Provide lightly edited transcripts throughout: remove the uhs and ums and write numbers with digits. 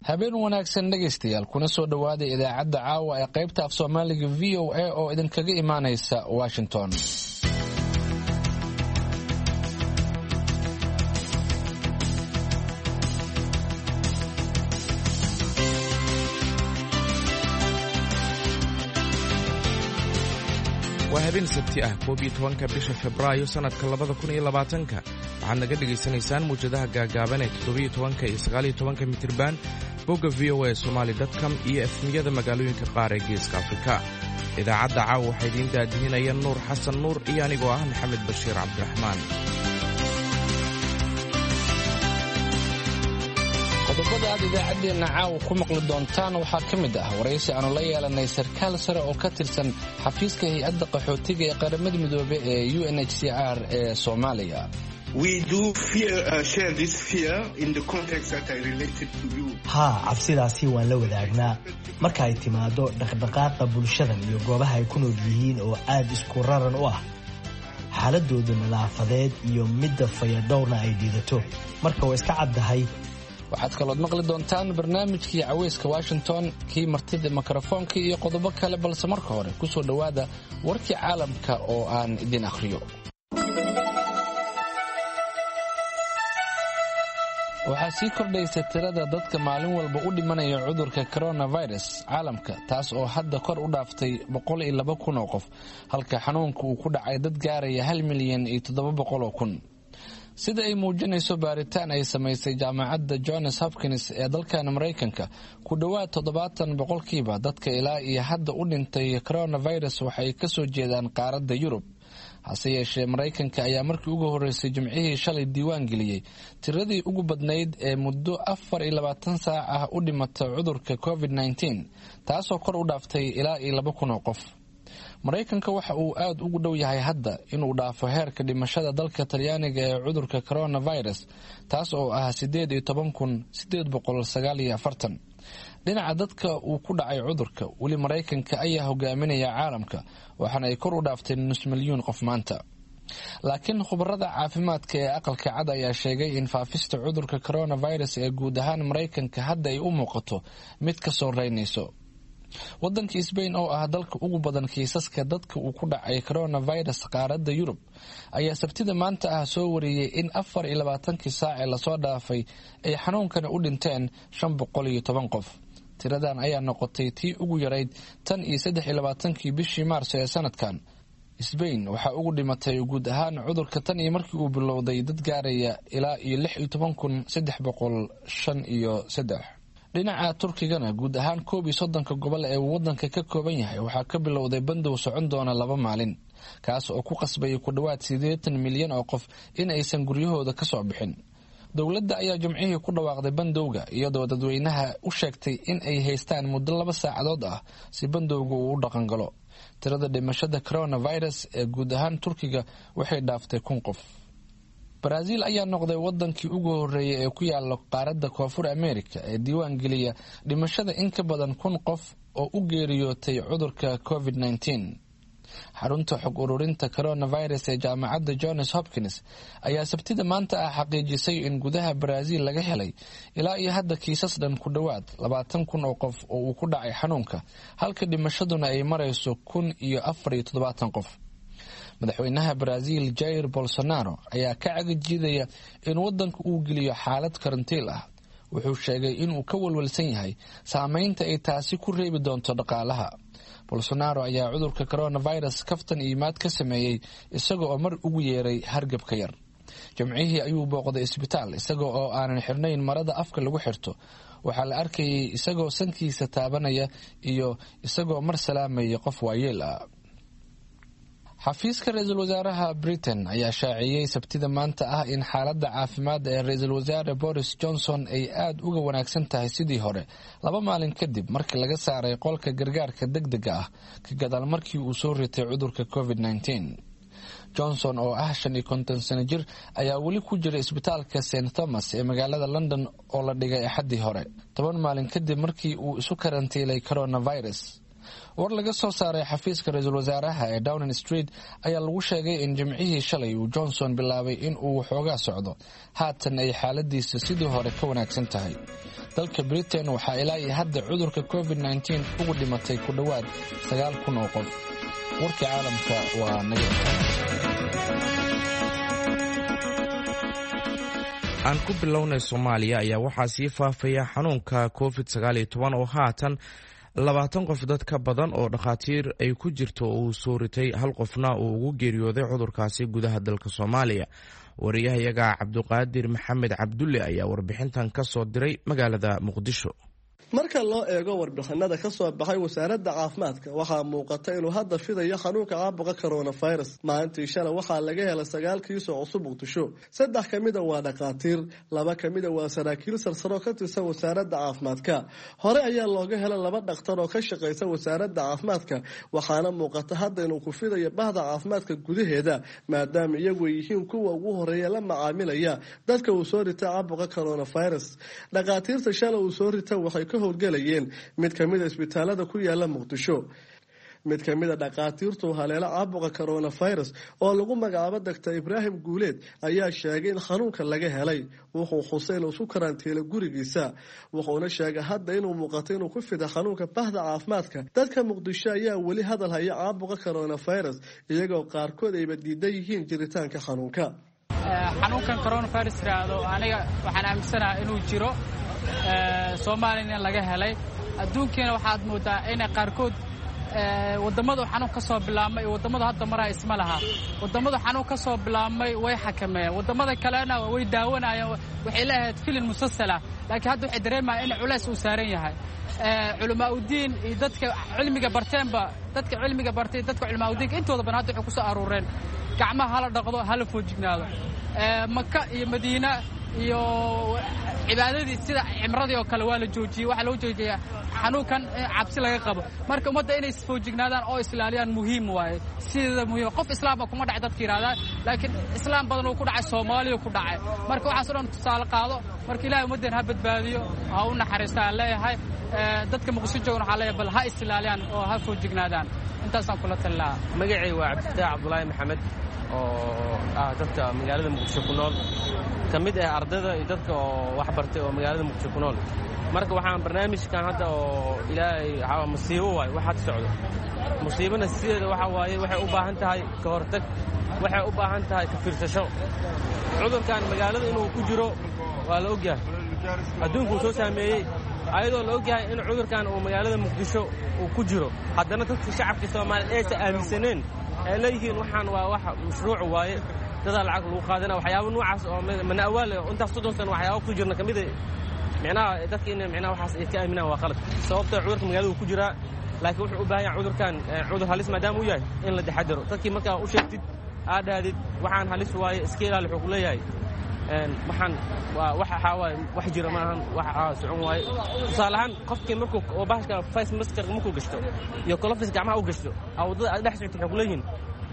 habeen wanaagsan dhageystayaal kuna soo dhawaada idaacadda caawa ee qaybta af Soomaaliga VOA oo idinkaga imaanaysa Washington. habeen sabti ah 12 bisha Febraayo sanadka 2020 waxaad naga dhageysanaysaan muujadaha gaagaaban ee 17 iyo 19 mitirban bogga voasomali.com iyo efmiyada magaalooyinka qaar ee geeska Afrika. idaacadda caawa waxaa idiin daadihinaya Nuur Xasan Nuur iyo anigoo ah Maxamed Bashiir Cabdiraxmaan. qodobada aad idaacadeena caawa ku maqli doontaan waxaa ka mid ah waraysi aanu la yeelanay sarkaal sare oo ka tirsan xafiiska hay'adda qaxootiga ee qaramada midoobay ee UNHCR ee Soomaaliya. We do share this fear in the context that I related to you. cabsidaasi waan la wadaagnaa marka ay timaado dhaqdhaqaaqa bulshadan iyo goobaha ay ku nool yihiin oo aad isku raran u ah xaaladooda nadaafadeed iyo midda fayadhowrna ay dhiidato marka way iska caddahay. waxaad kaloo maqli doontaan barnaamijkii caweyska Washington kii martida mikrofoonka iyo qodobo kale balse marka hore ku soo dhawaada warkii caalamka oo aan idin akhriyo. waxaa sii kordhaysa tirada dadka maalin walba u dhimanaya cudurka coronavirus caalamka taas oo hadda kor u dhaaftay 102,000 oo qof halka xanuunka uu ku dhacay dad gaaraya 1,700,000. sida ay muujinayso baaritaan ay samaysay jaamacadda Johns Hopkins ee dalkan Mareykanka ku dhawaad 70% dadka ilaa iyo hadda u dhintay coronavirus waxay ka soo jeedaan qaaradda Yurub. hase yeeshee Mareykanka ayaa markii ugu horeysay Jimcihii shalay diiwaan geliyay tiradii ugu badnayd ee muddo 24 saac ah u dhimatay cudurka COVID-19 taasoo kor u dhaaftay ilaa 2,000 qof. Mareykanka waxa uu aad ugu dhow yahay hadda inuu dhaafo heerka dhimashada dalka Talyaaniga ee cudurka coronavirus taas oo ah 18,849. dhinaca dadka uu ku dhacay cudurka weli Mareykanka ayaa hogaaminaya caalamka waxaana ay kor u dhaaftay 5,000,000 qof maanta. laakiin khubarada caafimaadka ee aqalka cad ayaa sheegay in faafista cudurka coronavirus ee guud ahaan Mareykanka hadda ay u muuqato mid ka soo reynayso. waddanka Spain oo ah dalka ugu badan kiisaska dadka uu ku dhacay coronavirus qaaradda Yurub ayaa sabtida maanta ah soo wariyay in 24 saac ee la soo dhaafay ay xanuunkan u dhinteen 510 qof. tiradan ayaa noqotay tii ugu yarayd tan iyo 23 bishii Maarso ee sanadkan. Spain waxa ugu dhimatay guud ahaan cudurka tan iyo markii uu bilowday dad gaaraya ilaa 16,353. dhinaca Turkigana guud ahaan 31 gobol ee waddanka ka kooban yahay waxaa ka bilowday bandow socon doona 2 maalin kaas oo ku qasbay ku dhawaad 80 milyan oo qof in aysan guryahooda ka soo bixin. dowladda ayaa Jimcihii ku dhawaaqday bandowga iyadoo dadweynaha u sheegtay in ay haystaan muddo 2 saacadood ah si bandowga uu u dhaqan galo. tirada dhimashada coronavirus ee guud ahaan Turkiga waxay dhaaftay 1,000 qof. Brazil ayaa noqday wadankii ugu horeeyay ee ku yaala qaaradda Koonfur Amerika ee diiwaan geliya dhimashada in ka badan 1,000 qof oo u geeriyootay cudurka COVID-19. xarunta xog ururinta coronavirus ee jaamacadda Johns Hopkins ayaa sabtida maanta ah xaqiijisay in gudaha Brazil laga helay ilaa iyo hadda kiisas dhan ku dhawaad 20,000 oo qof oo uu ku dhacay xanuunka halka dhimashaduna ay marayso 1,074 qof. madaxweynaha Brazil Jair Bolsonaro ayaa ka cagajidaya in waddanka uu geliyo xaalad karantiil ah. wuxuu sheegay inuu ka walwalsan yahay saameynta ay taasi ku reebi doonto dhaqaalaha. Bolsonaro ayaa cudurka coronavirus kaftan iimaad ka sameeyay isagoo oo mar ugu yeeray hargabka yar. Jimcihii ayuu booqday isbitaal isagoo oo aanan xirnayn marada afka lagu xirto. waxaa la arkayay isagoo sankiisa taabanaya iyo isagoo mar salaamaya qof waayeel ah. xafiiska ra'iisul wasaaraha Britain ayaa shaaciyay sabtida maanta ah in xaaladda caafimaad ee ra'iisul wasaare Boris Johnson ay aad uga wanaagsan tahay sidii hore 2 maalin kadib markii laga saaray qolka gargaarka degdega ah ka gadaal markii uu soo ritay cudurka COVID-19. Johnson oo ah 55 sano jir ayaa weli ku jira isbitaalka St Thomas ee magaalada London oo la dhigay Axaddii hore 10 maalin kadib markii uu isu karantiilay coronavirus. war laga soo saaray xafiiska ra'iisul wasaaraha ee Downing Street ayaa lagu sheegay in Jimcihii shalay uu Johnson bilaabay in uu xoogaa socdo haatan ay xaaladiisa sidii hore ka wanaagsan tahay. dalka Britain waxaa ilaa iyo hadda cudurka COVID-19 ugu dhimatay ku dhawaad 9,000 oo qof. warka caalamka waa naga aan ku bilownay Soomaaliya ayaa waxaa sii faafaya xanuunka COVID-19 oo haatan 20 qof dad ka badan oo dhakhaatiir ay ku jirto uu soo ritay hal qofna uu ugu geeriyooday cudurkaasi gudaha dalka Soomaaliya. wariyahayaga Cabduqaadir Maxamed Cabdulle ayaa warbixintan ka soo diray magaalada Muqdisho. marka loo eego warbixinada ka soo baxay wasaaradda caafimaadka waxaa muuqata inuu hadda fidayo xanuunka caabuqa coronavirus. maalintii shalay waxaa laga helay 9 kiis oo cusub Muqdisho. 3 kamida waa dhakhaatiir, 2 kamida waa saraakiil sarsaro ka tirsan wasaaradda caafimaadka. hore ayaa looga helay 2 dhakhtar oo ka shaqeysa wasaaradda caafimaadka, waxaana muuqata hadda inuu ku fidayo bahda caafimaadka gudaheeda maadaama iyagu yihiin kuwa ugu horeeya la macaamilaya dadka uu soo ritay caabuqa coronavirus. dhakhaatiirta shalay uu soo ritay waxay howlgalayeen mid kamida isbitaalada ku yaala Muqdisho. mid kamida dhakhaatiirtu haleela caabuqa coronavirus oo lagu magacaabo Dr. Ibrahim Guuleed ayaa sheegay in xanuunka laga helay. wuxuu xuseen uu karantiilay gurigiisa, wuxuuna sheegay hadda inuu muuqato inuu ku fiday xanuunka bahda caafimaadka. dadka Muqdisho ayaa weli hadal haya caabuqa coronavirus iyagoo qaarkood ay diidan yihiin jiritaanka xanuunka. xanuunkan coronavirus raado aniga waxaan aaminsanahay inuu jiro Soomaaliya laga helay. adduunkeena waxaad moodaa in qaarkood wadamada xanuun ka soo bilaabmay wadamada hadda maraa isma laha. wadamada xanuun ka soo bilaabmay way xakameeyeen, wadamada kalena way daawanayeen, waxay leeyahay filin musalsala, laakiin hadda waxay dareemayaan in culays uu saaran yahay. culamaa u diin iyo dadka cilmiga barteenba dadka culamaa u diin intooda badan hadda waxay ku soo aruureen gacmaha hala dhaqdo hala foojignaado. Makka iyo Madiina iyo cibaadadii sida cimradii oo kale waa la joojiyay. waxa loo joojiyay xanuunkan cabsi laga qabo. marka ummadda inay isfoojignaadaan oo islaaliyaan muhiim waaye. sida muhiim qof islaam kuma dhacay dadka yiraahdaa, laakiin islaam badan oo ku dhacay Soomaaliya ku dhacay. marka waxaas oo dhan tusaale qaado. marka Ilaahay ummadeen ha badbaadiyo, ha u naxariistaa leeyahay. dadka Muqdisho joogan waxa leeyahay bal ha islaaliyaan oo ha foojignaadaan. intaasaan kula talaa. magacay waa Cabditaah Cabdullaahi Maxamed oo dadka magaalada Muqdisho ku nool kamid ah ardayda iyo dadka oo wax bartay oo magaalada Muqdisho ku nool. marka waxaan barnaamijkan hadda oo Ilaahay musiibo waay waxa socdo. musiibana sideeda waxa waaye waxay u baahan tahay ka hortag, waxay u baahan tahay ka fiirsasho. cudurkan magaalada inuu ku jiro waa la ogyahay, adduunku soo saameeyay ayadoo la ogyahay in cudurkan uu magaalada Muqdisho uu ku jiro. haddana dadka shacabka Soomaaliyeed ay aaminsaneen ay leeyihiin waxaan waa wax mashruuc waaye, dada lacag lagu qaadana waxyaabo noocaas oo mana awaal intaas 30 sano waxyaabo ku jirna kamid ah dadka in waxaas ay ka aaminaan waa qalad. sababtoo cudurka magaalada ku jira, laakiin wuxuu u baahan yahay cudurkan cudur halis maadaama uu yahay in la taxadaro. dadkii marka u sheegtid aadaadid waxaan halis waaye iska ilaali wuxuu ku leeyahay waxaan waa wax jira maahan wax socon waaye. tusaale ahaan qofkii markuu oo bahashka face mask markuu gashto iyo kolofis gacmaha u gashto wadada dhex socotay wuxuu ku leeyihiin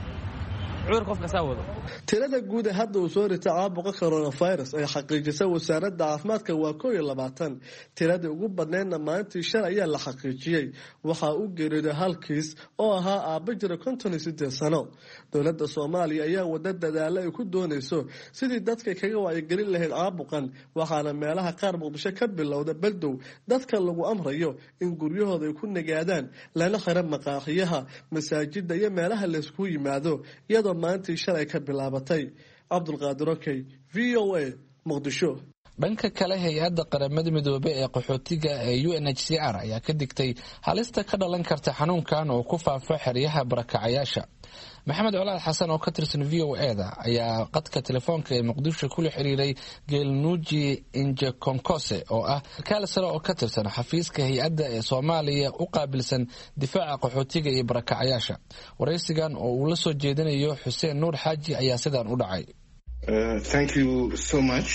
tirada guud hadda uu soo ritay caabuqa coronavirus ay xaqiijisay wasaaradda caafimaadka waa 21. tirada ugu badneedna maalintii shalay ayaa la xaqiijiyay. waxaa u geeriyooday hal kiis oo ahaa aabba jira 58 sano. dowladda Soomaaliya ayaa wada dadaalo ay ku doonayso sidii dadka kaga wacyigelin lahayd caabuqan, waxaana meelaha qaar Muqdisho ka bilowda baldow dadka lagu amrayo in guryahooda ay ku nagaadaan, lana xiro maqaaxiyaha, masaajida iyo meelaha la isku yimaado iyadoo maalintii shalay ka bilaabatay. Cabdulqaadir Okey, VOA, Muqdisho. dhanka kale hay-adda qaramada midoobay ee qaxootiga ee UNHCR ayaa ka digtay halista ka dhalan karta xanuunkan oo ku faafa xeryaha barakacayaasha. maxamed colaad xasan oo ka tirsan VOA-da ayaa qadka telefoonka ee Muqdisho kula xiriiray Geelnuuji Injekonkose oo ah sarkaal sare oo ka tirsan xafiiska hay-adda ee Soomaaliya u qaabilsan difaaca qaxootiga iyo barakacayaasha. waraysigan oo uu la soo jeedinayo Xuseen Nuur Xaaji ayaa sidan u dhacay. Thank you so much.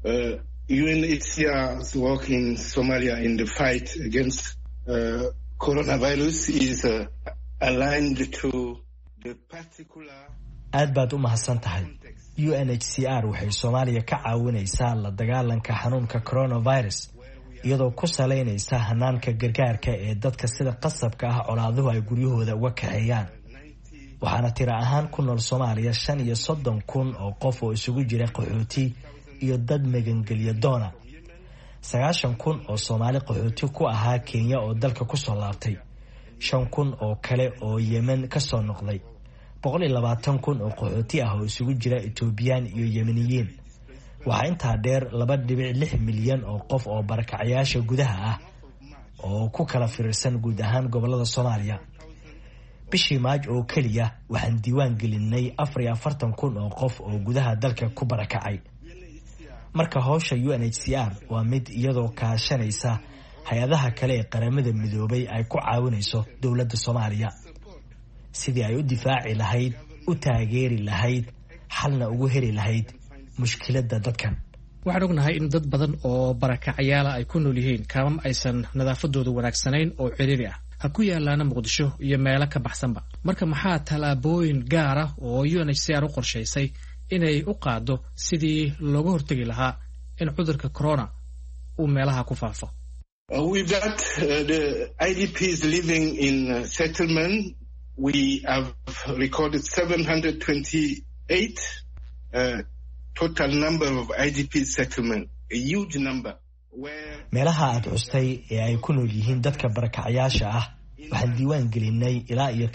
UNHCR's work in Somalia in the fight against coronavirus is aligned to the particular. aad baad u mahadsan tahay. UNHCR waxay Soomaaliya ka caawinaysaa la dagaalanka xanuunka coronavirus iyadoo ku saleynaysa hanaanka gargaarka ee dadka sida qasabka ah colaaduhu ay guryahooda uga kaxeeyaan. waxaana tiro ahaan ku nool Soomaaliya 35,000 oo qof oo isugu jira qaxooti iyo dad magangelya doona. 90,000 oo Soomaali qaxooti ku ahaa Kenya oo dalka ku soo laabtay, 5,000 oo kale oo Yemen ka soo noqday, 120,000 oo qaxooti ah oo isugu jira Ethiopian iyo Yemeniyiin. Waxaa intaa dheer 2.6 milyan oo qof oo barakacayaasha gudaha ah oo ku kala firirsan guud ahaan gobolada Soomaaliya. Bishii Maaj oo kaliya waxaan diiwaan gelinay 44,000 oo qof oo gudaha dalka ku barakacay. Marka hawsha UNHCR waa mid iyadoo kaashanaysa hay-adaha kale ee qaramada midoobay ay ku caawinayso dowladda Soomaaliya sidii ay u difaaci lahayd, u taageeri lahayd, xalna ugu heli lahayd mushkiladda dadkan. waxaan ognahay in dad badan oo barakacayaala ay ku nool yihiin kaamam aysan nadaafadoodu wanaagsanayn oo ciriiri ah ha ku yaalaana Muqdisho iyo meelo ka baxsanba. marka maxaa talaabooyin gaar ah oo UNHCR u qorshaysay inay u qaado sidii looga hortagi lahaa in cudurka corona uu meelaha ku faafo? With that, the IDPs living in settlement, we have recorded 728 total number of IDP settlement, a huge number. meelaha aad xustay ee ay ku nool yihiin dadka barakacayaasha ah waxaan diiwaan gelinay ilaa iyo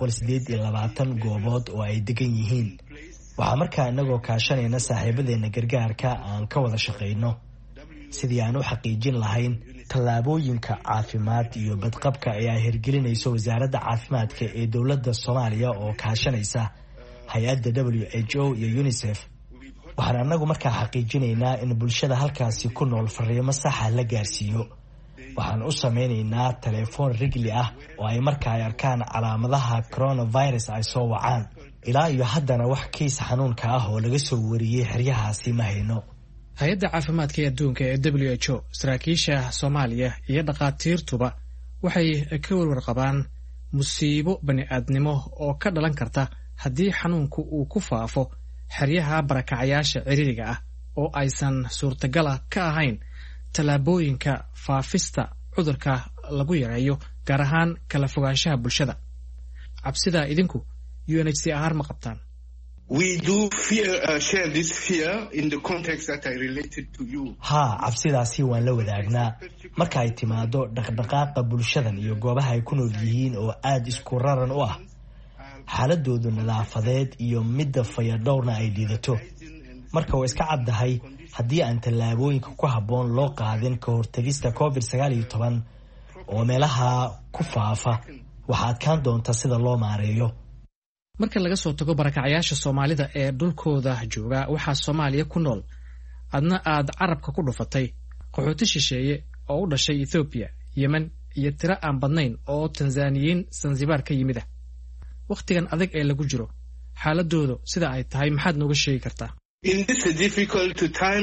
728 goobood oo ay degan yihiin. waxaa markaa inagoo kaashanayna saaxiibadeena gargaarka aan ka wada shaqayno sidii aan u xaqiijin lahayn tallaabooyinka caafimaad iyo badqabka ee ay hirgelinayso wasaaradda caafimaadka ee dowladda Soomaaliya oo kaashanaysa hay-adda WHO iyo UNICEF. waxaan anagu markaa xaqiijinaynaa in bulshada halkaasi ku nool fariimo saxa la gaarsiiyo. waxaan u sameynaynaa telefoon rigli ah oo ay markaa ay arkaan calaamadaha coronavirus ay soo wacaan. ilaa iyo haddana wax kiis xanuunka ah oo laga soo wariyey xeryahaasi ma hayno. hay-adda caafimaadka ee adduunka ee WHO, saraakiisha Soomaaliya iyo dhaqaatiirtuba waxay ka warwarqabaan musiibo bani'aadnimo oo ka dhalan karta haddii xanuunku uu ku faafo xeryaha barakacayaasha ciriiriga ah oo aysan suurtagala ka ahayn tallaabooyinka faafista cudurka lagu yareeyo, gaar ahaan kala fogaanshaha bulshada. cabsida idinku UNHCR ma qabtaan? We do share this fear in the context that I related to you. cabsidaasi waan la wadaagnaa marka ay timaado dhaqdhaqaaqa bulshadan iyo goobaha ay ku nool yihiin oo aad isku raran u ah, xaaladoodu nadaafadeed iyo midda fayadhowrna ay liidato. marka way iska caddahay haddii aan tallaabooyinka ku habboon loo qaadin ka hortagista COVID-19 oo meelaha ku faafa waxaa adkaan doonta sida loo maareeyo. marka laga soo tago barakacayaasha Soomaalida ee dhulkooda jooga, waxaa Soomaaliya ku nool adna aad carabka ku dhufatay qaxooti shisheeye oo u dhashay Ethiopia, Yemen iyo tiro aan badnayn oo Tanzaniyiin Zanzibar ka yimid. waqtigan adag ee lagu jiro xaaladoodu sida ay tahay maxaad nooga sheegi kartaa? In this difficult time,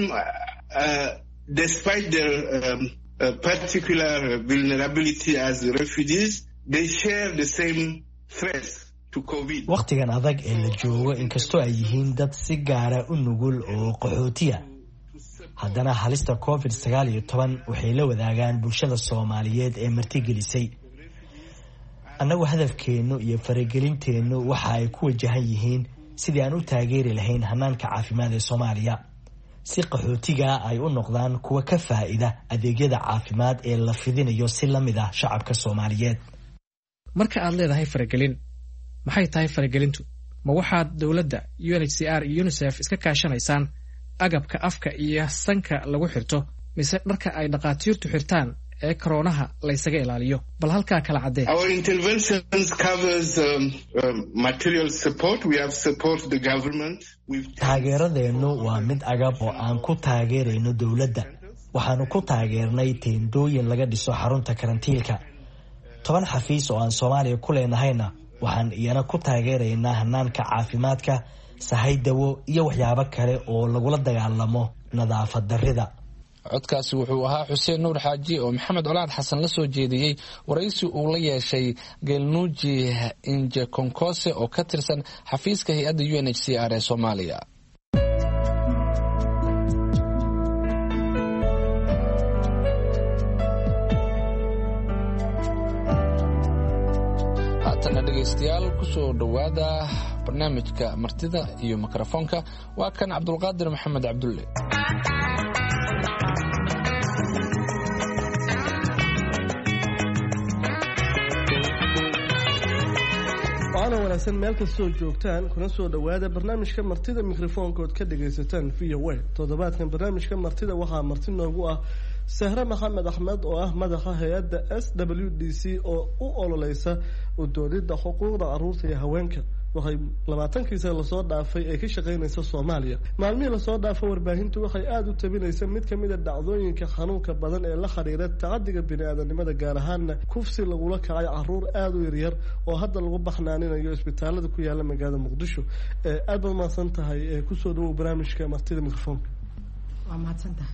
despite their particular vulnerability as refugees, they share the same threats to COVID. waqtigan adag ee la joogo inkastoo ay yihiin dad si gaara u nugul oo qaxootiya, haddana halista COVID-19 waxay la wadaagaan bulshada Soomaaliyeed ee martigelisay. annagu hadafkeennu iyo faragelinteennu waxa ay ku wajahan yihiin sidii aan u taageeri lahayn hanaanka caafimaad ee Soomaaliya si qaxootiga ay u noqdaan kuwa ka faa'iida adeegyada caafimaad ee la fidinayo si la mid ah shacabka Soomaaliyeed. marka aad leedahay faragelin, maxay tahay faragelintu? ma waxaad dowladda UNHCR iyo UNICEF iska kaashanaysaan agabka afka iyo sanka lagu xirto mise dharka ay dhaqaatiirtu xirtaan ee koronaha la isaga ilaaliyo? bal halkaa kala cadee. Our interventions covers material support. We have support the government. taageeradeennu waa mid agab oo aan ku taageerayno dowladda. waxaanu ku taageernay teendooyin laga dhiso xarunta karantiilka. 10 xafiis oo aan Soomaaliya ku leenahayna waxaan iyana ku taageeraynaa hanaanka caafimaadka, sahay dawo iyo waxyaabo kale oo lagula dagaalamo nadaafad darrida. codkaasi wuxuu ahaa Xuseen Nuur Xaaji oo Maxamed Colaad Xasan la soo jeediyey waraysi uu la yeeshay Gelnuuji Inje Konkose oo ka tirsan xafiiska hay-adda UNHCR ee Soomaaliya. haatana dhegaystayaal kusoo dhowaada barnaamijka martida iyo mikrofoonka. waa kan Cabdulqaadir Maxamed Cabdulle. wanaagsan meel kastoo joogtaan kuna soo dhawaada barnaamijka martida mikrofoonkood ka dhagaysataan VOA. toddobaadkan barnaamijka martida waxaa marti noogu ah Sahra Maxamed Axmed oo ah madaxa hay'adda SWDC oo u ololeysa u doodida xuquuqda carruurta iyo haweenka. waxay 20 sano lasoo dhaafay ay ka shaqeynayso Soomaaliya. maalmihii lasoo dhaafay warbaahintu waxay aad u tabinaysaa mid ka mid ah dhacdooyinka xanuunka badan ee la xiriira tacadiga bini'aadanimada gaar ahaan kufsi lagula kacay carruur aad u yaryar oo hadda lagu baxnaaninayo isbitaalada ku yaala magaalada Muqdisho. aad baad mahadsan tahay ku soo dhawow barnaamijka martida mikrofoonka. waa mahadsantahay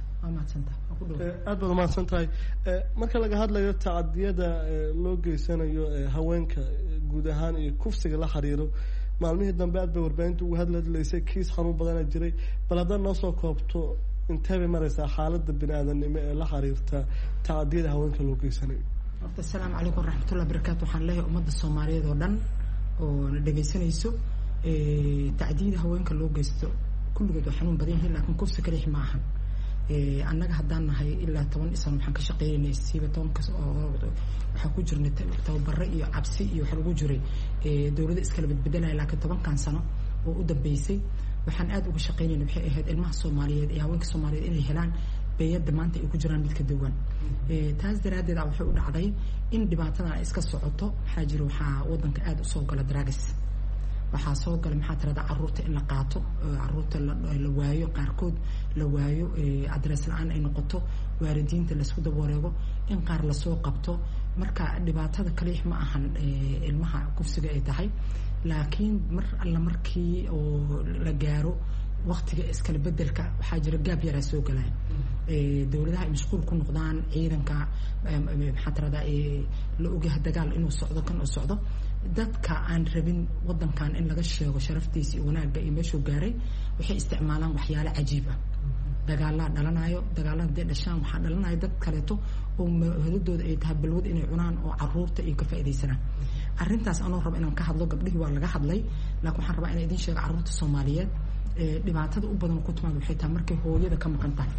aad baad mahadsan tahay. marka laga hadlayo tacadiyada loo geysanayo haweenka guud ahaan iyo kufsiga la xiriiro maalmihii dambe aad bay warbaahintu uga hadlaysay kiis xanuun badanaa jiray bal haddaad noo soo koobto intee bay maraysaa xaaladda bini'aadanimo ee la xiriirta tacadiyada haweenka loo geysanayo. horta asalaamu calaykum waraxmatullahi wabarakaatu. waxaan leeyahay ummadda Soomaaliyeed oo dhan oo na dhagaysanayso tacdiyada haweenka loo geysto kulligood waa xanuun badan yihiin laakiin kufsi kaliya ma ahan. annaga haddaan nahay ilaa 10 sano waxaan ka shaqeynay siiba 10 oo waxaa ku jirnay tababaro iyo cabsi iyo waxa lagu jiray dawladda iskala bedbedelay laakiin 10 sano oo u dambeysay waxaan aad uga shaqeynay waxay ahayd ilmaha Soomaaliyeed iyo haweenka Soomaaliyeed inay helaan beeyada maanta ay ku jiraan mid ka duwan. taas daraadeed waxay u dhacday in dhibaatadan ay iska socoto waxaa jira waxaa wadanka aad u soo gala drugs waxaa soo galay maxaa tirada carruurta in la qaato carruurta la waayo qaarkood la waayo adres la'aan ay noqoto waalidiinta la isku daba wareego in qaar la soo qabto marka dhibaatada kaliya ma ahan ilmaha kufsiga ay tahay laakiin mar alla markii oo la gaaro waqtiga iskala bedelka waxaa jira gaab yar soo galay dawladaha mashquul ku noqdaan ciidanka maxaa tirada la ogahay dagaal inuu socdo kan uu socdo dadka aan rabin wadankan in laga sheego sharaftiisa iyo wanaagga iyo meeshuu gaaray waxay isticmaalaan waxyaalo cajiib ah dagaalada dhalanayo dagaalada dhashaan waxa dhalanayo dad kaleeto oo heladooda ay tahay balwad inay cunaan oo carruurta ay ka faa'iideysanaan arrintaas anoo rabo inaan ka hadlo gabdhihii waa laga hadlay laakiin waxaan rabaa inaan idin sheego carruurta Soomaaliyeed dhibaatada u badan ku timaado waxay tahay markay hooyada ka maqan tahay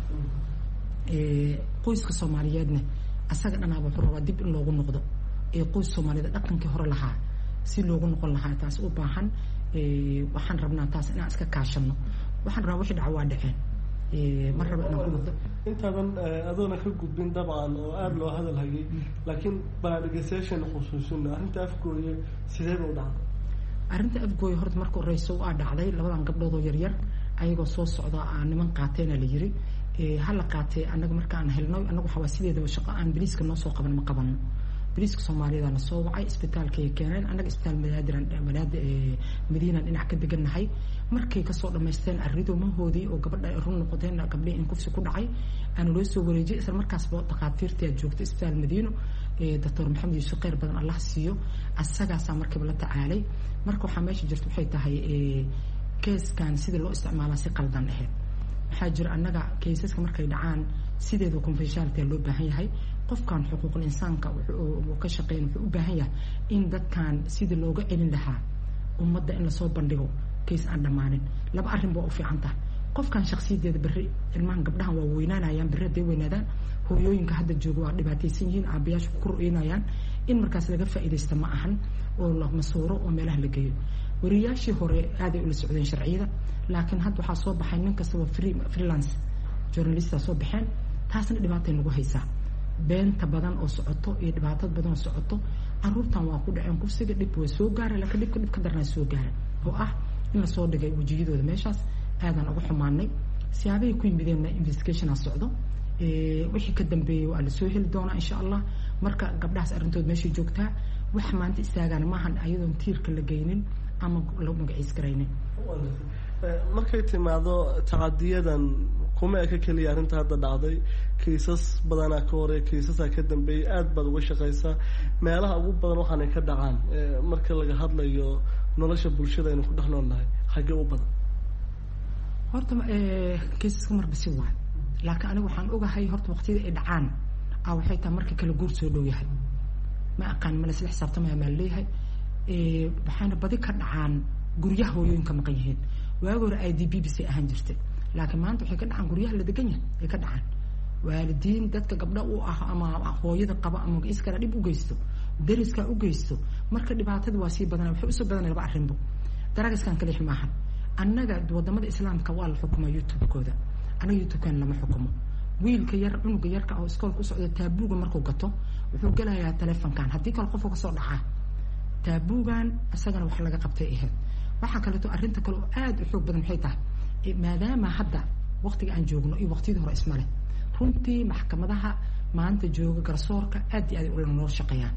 qoyska Soomaaliyeedna asaga dhanaaba wuxuu rabaa dib in loogu noqdo qoys Soomaaliyeed dhaqankii hore lahaa si loogu noqon lahaa taas u baahan waxaan rabnaa taas inaan iska kaashano waxaan rabaa wixii dhaca waa dhaceen mar raba inaan ku noqdo intaadan adoona ka gudbin dabcan oo aad loo hadal hayay laakiin balaadhigaysashan khusuusin arrinta afgooye sidee u dhacday arrinta afgooye horta marka horeyso waa dhacday labadan gabdhood oo yaryar ayagoo soo socda niman qaateena la yiri hala qaatay anaga markaan helno anagu waxa sideedaba shaqo aan biliiska noo soo qaban ma qabano biliiska Soomaaliyeed aan soo wacay isbitaalka ay keeneen anaga isbitaal Madiina dhinac ka deganahay markay ka soo dhameysteen arrido mahoodii oo gabadha run noqdeen gabdhii in kufsi ku dhacay aan loo soo wareejiyay isla markaas baa dhaqaatiirta joogtay isbitaal Madiina Dr. Maxamed Yuusuf Khayr badan Allah siiyo asagaas markii la tacaalay marka waxa meesha jirto waxay tahay keeskan sida loo isticmaalaa si qaldan ahayd waxaa jira annaga keesaska markay dhacaan sideedu confidentiality loo baahan yahay qofkan xuquuqul insaanka wuxuu ka shaqeyn wuxuu u baahan yahay in dadkan sidii looga celin lahaa ummadda in la soo bandhigo kees aan dhamaanin laba arrin baa u fiican tahay qofkan shakhsiyadeeda berri ilmahan gabdhahan waa weynaanayaan berri haday weynaadaan hooyooyinka hadda jooga waa dhibaataysan yihiin aabayaashu ku ru'eynayaan in markaas laga faa'iideysto ma ahan oo la masuuro oo meelaha la geeyo wariyaashii hore aad ay ula socdeen sharciyada laakiin hadda waxaa soo baxay nin kastaba freelance journalista soo baxeen taasna dhibaatay nagu haysaa beenta badan oo socoto iyo dhibaato badan oo socoto carruurtan waa ku dhaceen kufsiga dhib way soo gaaray laakiin dhibka ka darnaa soo gaaray oo ah in la soo dhigay wajiyadooda meeshaas aadan uga xumaanay siyaabahay ku yimideen investigation socdo wixii ka dambeeyay waa la soo heli doonaa insha Allah marka gabdhahaas arrintood meesha joogtaa wax maanta istaagaan maahan ayadoon tiirka la geynin ama lagu magaciis garaynin markay timaado tacadiyadan kuma eka keliya arrinta hadda dhacday kiisas badanaa ka hore kiisasaa ka dambeeyay aad baad uga shaqaysaa meelaha ugu badan waxaanay ka dhacaan marka laga hadlayo nolosha bulshada aynu ku dhex noolnahay xaggee u badan horta kiisaska marba si waa laakiin anigu waxaan ogahay horta waqtiyada ay dhacaan waxay tahay marka kala guur soo dhow yahay ma aqaan ma la isla xisaabtamaya maa leeyahay waxaana badi ka dhacaan guryaha hooyooyinka maqan yihiin waagi hore IDP bisay ahaan jirtay laakiin maanta waxay ka dhacaan guryaha la degan yahay ay ka dhacaan waalidiin dadka gabdha u ah ama hooyada qaba ama iskala dhib u geysto dariska u geysto marka dhibaatada waa sii badanaa waxay usoo badanaya laba arrinbo daragaskan kalix maahan annaga wadamada islaamka waa la xukumaa youtube-kooda annaga youtube-kan lama xukumo wiilka yar cunuga yarka oo iskoolka u socda taabuuga markuu gato wuxuu gelayaa telefonkan haddii kale qofka kasoo dhacaa taabuugan isagana wax laga qabtay ahayd waxaa kaleeto arrinta kale oo aad u xoog badan maxay tahay maadaama hadda waqtiga aan joogno iyo waqtiyadii hore ismale runtii maxkamadaha maanta jooga garsoorka aad iyo aad ula noo shaqeeyaan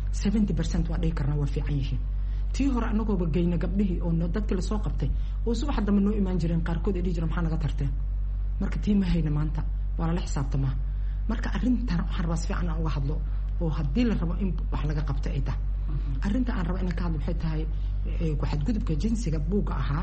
70% waa dhihi karnaa waa fiican yihiin tii hore anagooba geyna gabdhihii oo dadkii lasoo qabtay oo subax dambe noo imaan jireen qaarkood ay dhihi jireen maxaa naga tarteen marka tii ma hayna maanta waa lala xisaabtamaa marka arrintan waxaan rabaa si fiican aan uga hadlo oo haddii la rabo in wax laga qabto ay tahay arrinta aan raba inaan ka hadlo waxay tahay ku-xadgudubka jinsiga buugga ahaa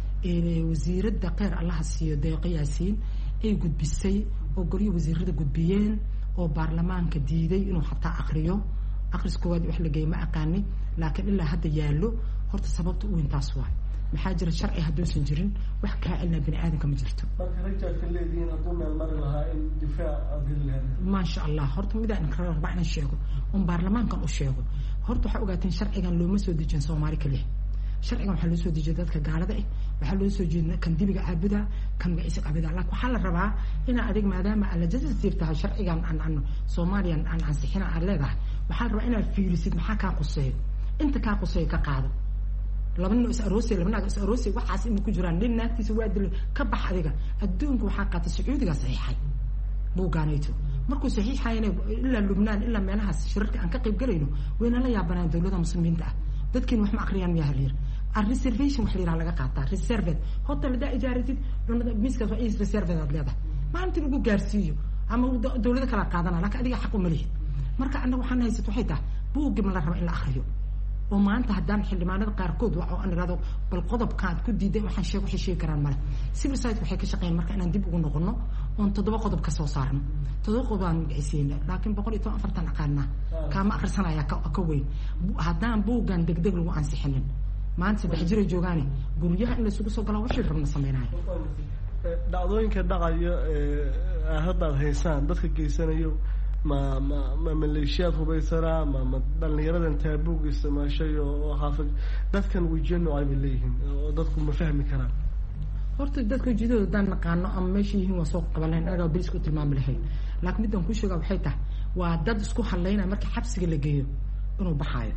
wasiiradda kheyr allaha siiyo deeqo yaasiin ay gudbisay oo golyo wasiirada gudbiyeen oo baarlamaanka diiday inuu xataa akriyo akhris koowaad wax la geeyay ma aqaani laakiin ilaa hadda yaallo horta sababta u weyn taas waay maxaa jira sharci hadduusan jirin wax kaa cilnaa bini aadanka ma jirto marka ragtaadka leedihiin hadduu meel mari lahaa in difaac aad heli lahayd maasha allah horta midaan rabaa inaan sheego oon baarlamaankan u sheego horta waxaa ogaateen sharcigan looma soo dejin soomaali kaliya sharcigan waxaa loo soo dejiya dadka gaalada ah waxaa loo soo jeeda kan dibiga caabuda kan magaciisa caabuda laakiin waxaa la rabaa inaa adig maadaama aad legislative tahay sharcigan aan soomaaliyan aan ansixina aad leedahay waxaa la rabaa inaad fiirisid maxaa kaa quseeyo inta kaa quseeyo ka qaado laba nin is aroosay laba naag is aroosay waxaas inay ku jiraan nin naagtiisa waa dilay ka bax adiga adduunka waxaa qaatay sacuudiga saxiixay buugaanayto markuu saxiixayna ilaa lubnaan ilaa meelahaas shirarka aan ka qayb galayno wayna la yaabanaan dawladda muslimiinta ah dadkiin wax ma akhriyaan miyaa halyar reservation wax la laga qaataa reserved hotel hadaa ijaaratid cunada miiskaas waa is reserved aad leedahay maalintii lagu gaarsiiyo ama dawlada kala qaadana laakiin adiga xaq uma lihid marka annaga waxaan haysato waxay tahay buuggi ma la raba in la akhriyo oo maanta haddaan xildhibaanada qaarkood oo aan irahdo bal qodobkaad ku diiday waxaan waxay sheegi karaan male civil society waxay ka shaqeeyaan marka inaan dib ugu noqono oon 7 qodob ka soo saarno 7 qodob aan magacisiina laakiin 114 aqaana kaama akhrisanaya ka weyn haddaan buuggan degdeg lagu ansixinin maanta 3 jiro joogaane guryaha in la isugu soo galo wixii rabna sameynaayo dhacdooyinka dhacaya hadda haysaan dadka geysanayo ma maleeshiyaad hubaysanaa ma dhalinyaradan taabuug isticmaashay oo xaafid dadkan wejiyo noocay bay leeyihiin oo dadku ma fahmi karaan horta dadka wejiyadooda haddaan naqaano ama meesha yihiin waa soo qaban lahayn anagaa bilis ku tilmaami lahayn laakiin midaan ku sheegaa waxay tahay waa dad isku hadlaynaya marka xabsiga la geeyo inuu baxaayo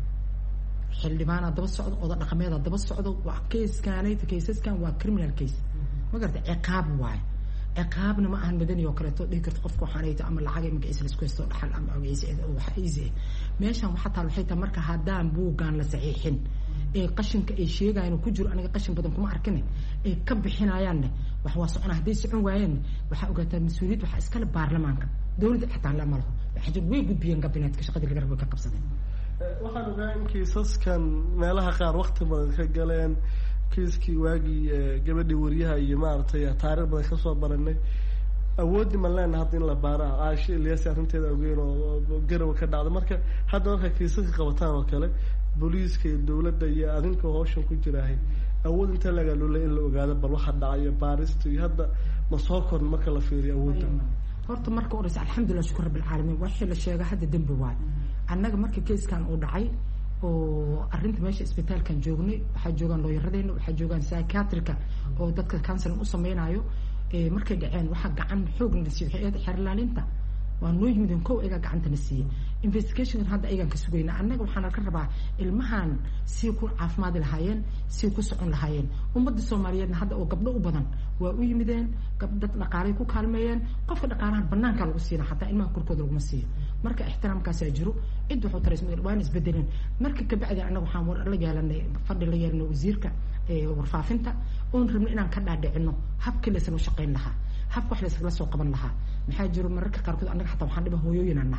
xildhibaanaa daba socdo oda dhaqameedaa daba socdo waa kaysaskan waa criminal case ma garata ciqaab waayo ciqaabna ma ahan madani oo kaleeto dhihi karto qofka waxaanayto ama lacagay magaciisa laisku haysto dhaxal ama magaciisa wax easy meeshan waxa taal waxay tahay marka haddaan buuggaan la saxiixin ee qashinka ay sheegayaan ku jiro aniga qashin badan kuma arkin ee ka bixinayaanne wax waa socon haddii socon waayeen waxa ogaataa mas'uuliyad waxa iskale baarlamaanka dawladda xataa la malaho waxa jir way gudbiyeen gabineetka shaqada laga rabo ka qabsadeen waxaan ogaa in kiisaskan meelaha qaar waqti badan ka galeen kiiskii waagii gabadhii wariyaha iyo maaragtay taariikh badan kasoo baranay awooddi ma leena hadda in la baara Aasha Ilyas arrinteeda ogeyn oo garow ka dhacdo marka hadda marka kiisaska qabataan oo kale booliiska iyo dawladda iyo adinka hawshan ku jiraahay awood inta laga lulay in la ogaado bal waxa dhacay baaristu iyo hadda ma soo korn marka la fiiriyo awoodda horta marka oo alxamdulillah shukr rabbil alamin waxa la sheegay hadda dambi waay annaga marka keeskan uu dhacay oo arrinta meesha isbitaalkan joognay waxaa joogaan looyaradeena waxaa joogaan psychiatrika oo dadka counseling u sameynayo markay dhaceen waxaa gacan xoog la siiyay hay'adda xeerlaalinta waa noo yimideen kow iga gacanta na siiyay investigation hadda ayaan ka sugayna annaga waxaan ka rabaa ilmahan si ku caafimaad lahaayeen si ku socon lahaayeen ummadda Soomaaliyeedna hadda oo gabdho u badan waa u yimideen gabdho dhaqaale ku kaalmeeyeen qofka dhaqaalaha banaanka lagu siina xataa ilmaha korkooda lagu siiyo marka ixtiraamkaas ay jiro cid wuxuu tareysmay waan isbedeleen marka ka bacdi annaga waxaan war la yeelanay fadhi la yeelanay wasiirka warfaafinta oon rabnay inaan ka dhaadhicino habkii la soo shaqeyn lahaa habka wax la soo qaban lahaa maxaa jiro mararka qaarkood annaga xataa waxaan dhiba hooyooyinana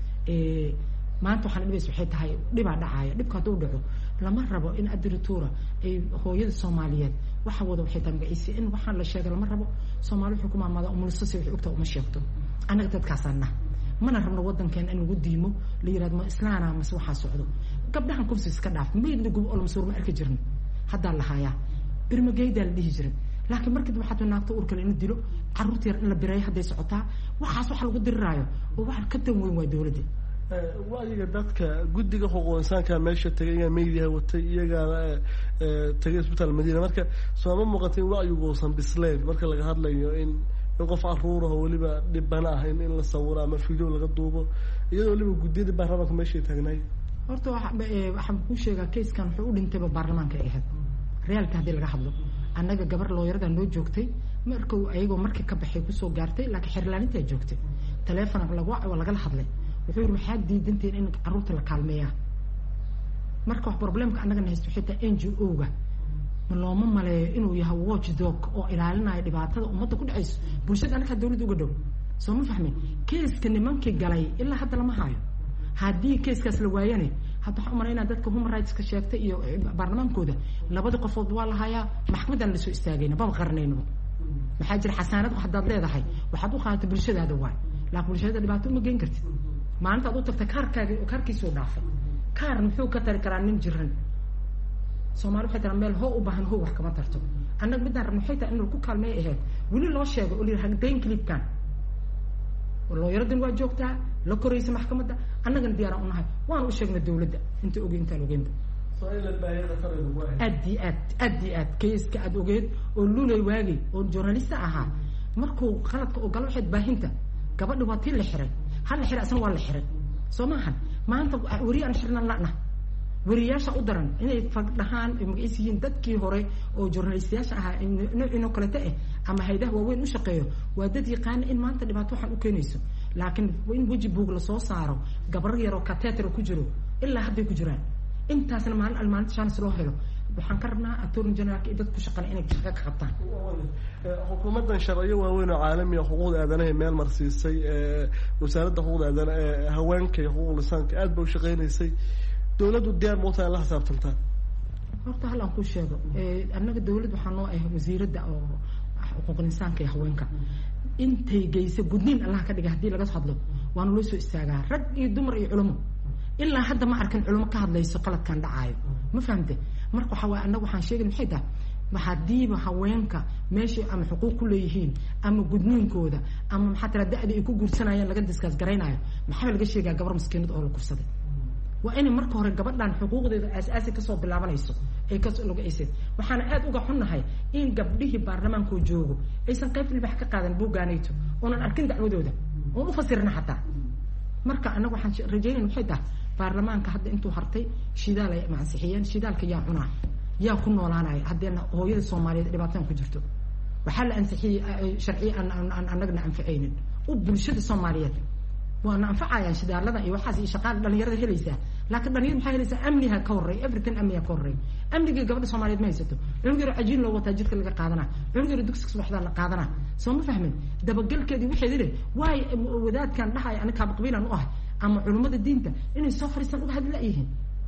maanta waxaan dhibaysa waxay tahay dhibaa dhacaya dhibka hadduu dhaco lama rabo in addirituura ay hooyada Soomaaliyeed waxa wada waxay tahay magaciisa in waxaan la sheegay lama rabo Soomaali xukuumadda umulso si wax ogta uma sheegto annaga dadkaasana mana rabno wadankan in lagu diimo la yiraahdo ma islaana ma waxa socdo gabdhahan kufsi iska dhaaf meed lagu olmasuur ma arki jirno hadda la haya birmageyda la dhihi jiray laakiin markii waxaad naagto urkale in dilo caruurta yar in la biray haday socotaa waxaas waxa lagu diriraayo oo waxa ka tan weyn waa dawladda wacyiga dadka guddiga xuquuq insaanka meesha tagay iyagaa meediyaha watay iyagaana tagay isbitaal madiina marka sooma muuqata in wacyigu uusan bisleyn marka laga hadlayo in qof caruuraho weliba dhibana ah in la sawiro ama video laga duubo iyadoo weliba guddiyadii baarlamaanka meeshay taagnaay horta waxaan kuu sheegaa kayskan wuxuu u dhintayba baarlamaanka ay ahayd reality haddii laga hadlo annaga gabar looyarada noo joogtay markuu ayagoo markii ka baxay kusoo gaartay laakiin xirlaanintaa joogtay taleefon waa lagala hadlay wuxuu yidhi waxaad diidantiin in carruurta la kaalmeeyaa marka wax problemka annagana haysto xitaa NGO-ga ma looma maleeyo inuu yahay watchdog oo ilaalinayo dhibaatada ummadda ku dhacayso bulshada annagaa dawladda uga dhow soo ma fahmin keeska nimankii galay ilaa hadda lama haayo haddii keeskaas la waayane hadda waxaan umalaynaa dadka human rightska sheegtay iyo baarlamaankooda labada qofood waa la hayaa maxkamadan lasoo istaagayna baba qarnaynaba maxaa jira xasaanad haddaad leedahay waxaad u qaadata bulshadaada waay laakiin bulshada dhibaato uma geen kartid maalinta ad u tagta kaarkiisuu dhaafay kaar muxuu ka tari karaa nin jiran soomaali waxay taraa meel hoo u baahan hoo wax kama tarto annaga midaan rabna waxay tahay in lagu kaalmeey ahayd weli loo sheego oo la yidhaha dayn clipkan looyaradan waa joogtaa la koraysa maxkamadda annagana diyaaraan unahay waana u sheegna dawladda inta ogeyn intaan ogeynba aad iyo aad kayska aad ogeed oo lulay waagay oo journalista ahaa markuu qaladka oo galo waxayd baahinta gabadha waa tii la xiray hal la xiray asna waa la xiray soo maahan maanta weriye aan xirnan la'na weriyaasha u daran inay fagdhahaan ay magaciis yihiin dadkii hore oo journalistayaasha ahaa noocinoo kaleta ama haydaha waaweyn u shaqeeyo waa dad yaqaana in maanta dhibaato waxaan u keenayso laakiin in weji buug lasoo saaro gabar yaroo kateter ku jiro ilaa hadday ku jiraan intaasna maalinta chance loo helo waxaan ka rabnaa attorney generalka iyo dadku shaqana inay shaqa ka qabtaan xukuumaddan sharciyo waaweyn oo caalamiga xuquuqda aadanaha meel marsiisay wasaaradda xuquuqda aadanaha haweenka iyo xuquuq lisaanka aad ba u shaqeynaysay dawladdu diyaar ma u tahay in la xisaabtantaa horta hal aan kuu sheego annaga dawladd waxaa noo ah wasiiradda oo xuquuqul insaanka iyo haweenka intay geysa gudniin allah ka dhiga haddii laga hadlo waana loo soo istaagaa rag iyo dumar iyo culamo ilaa hadda ma arkin culamo ka hadlayso qaladkan dhacaayo ma fahamte marka waxaa waay annaga waxaan sheegay maxay tahay hadiiba haweenka meeshay ama xuquuq ku leeyihiin ama gudniinkooda ama maxaa tira da-da ay ku guursanayaan laga diskaas garaynayo maxaa laga sheegaa gabar maskiinad oo la kursaday waa inay marka hore gabadhan xuquuqdeeda aasaasi kasoo bilaabanayso ay kasoo logaysid waxaana aad uga xunnahay in gabdhihii baarlamaankoo joogo aysan qayb ilbax ka qaadan buuggaanayto oonan arkin dacwadooda oon u fasirna xataa marka annaga waxaan rajaynayna waxay tahay baarlamaanka hadda intuu hartay shidaal ay ansixiyeen shidaalka yaa cunaa yaa ku noolaanaya haddeena hooyada soomaaliyeed dhibaataan ku jirto waxaa la ansixiyey sharciye aan annagana anficaynin u bulshada soomaaliyeed waana anfacayaan shidaalada iyo waxaas iyo shaqaala dhalinyarada helaysaa laakiin dhalinyarada maxay helaysaa amniha ka horreey everything amniha ka horreey amnigii gabadha soomaaliyeed ma haysato cunug yaro cajiin loo wataa jidka laga qaadanaa cunug yaro dugsiga subaxdaa la qaadanaa soo ma fahmin dabagelkeedii waxay yidhi waay wadaadkan dhahaya aniga kaaba qabiilan u ahay ama culummada diinta inay soo fariistaan uga hadli la-yihiin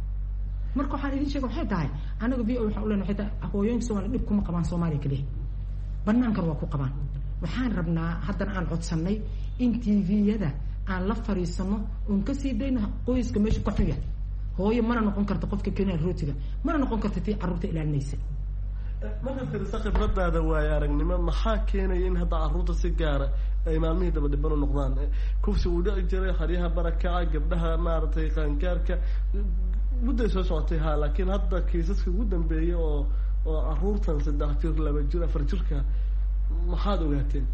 marka waxaan idin sheega waxay tahay anaga v o waxaan u lena waxay tahay hooyooyinka soomaaliya dhib kuma qabaan soomaaliya keliya banaankan waa ku qabaan waxaan rabnaa haddana aan codsannay in tviyada aan la fariisano oon kasii dayno qoyska meesha ka xuya hooyo mana noqon karta qofka keenaya rootiga mana noqon karta tii carruurta ilaalinaysa markaad fiirisa khibradaada waayo aragnimo maxaa keenaya in hadda carruurta si gaara ay maalmihii dabadhiban u noqdaan kufsi uu dhici jiray xaryaha barakaca gabdhaha maaragtay qaangaarka mudday soo socotay ha laakiin hadda kiisaska ugu dambeeyay oo carruurtan 3 jir 2 jir 4 jirka maxaad ogaateen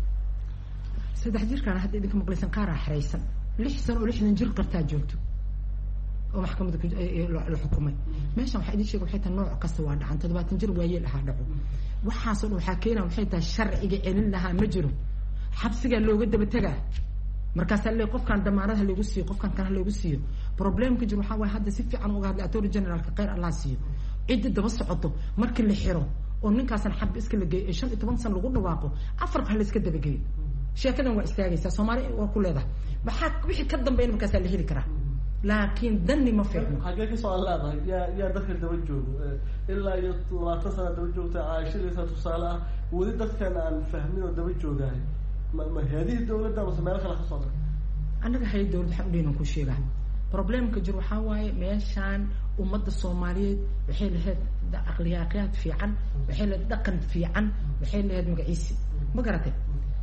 3 jirkaan hadda idinka maqlaysan qaaraa xaraysan 6 sano oo 60 jir qartaa joogto oo maxkamadda la xukumay meeshan waxaa idin sheega waxay tahay nooc kasta waa dhacan 70 jir waayeel ahaa dhaco waxaasoo dhan waxaa keenaa waxay tahay sharciga celin lahaa ma jiro xabsigaa looga daba tegaa markaasaa le qofkaan damaanad ha lagu siiyo qofkaan kan ha lagu siiyo problemka jir waxaa waaye hadda si fiican uga hadlay attorney generalka khayr allah siiyo cidda daba socoto markii la xiro oo ninkaasan xab iska la geeyo 15 san lagu dhawaaqo 4 ha la iska dabageeyo sheekadan waa istaagaysaa soomaali waa ku leedahay waxaa wixii ka dambeeyna markaasaa la heli karaa laakiin dani ma fiicno xagee ka soo leedahay yaa dadka daba joogo ilaa iyo 20 sano daba joogta caashiraysa tusaale ah weli dadkan aan fahmin oo daba joogahay ma hay'adihii dawladda ama meel kale ka soo dhacay annaga hay'ad dawladda waxa u dheenan ku sheegaa problemka jir waxaa waaye meeshaan ummadda soomaaliyeed waxay lahayd akhlaaqiyaad fiican waxay lahayd dhaqan fiican waxay lahayd magaciisi ma garatay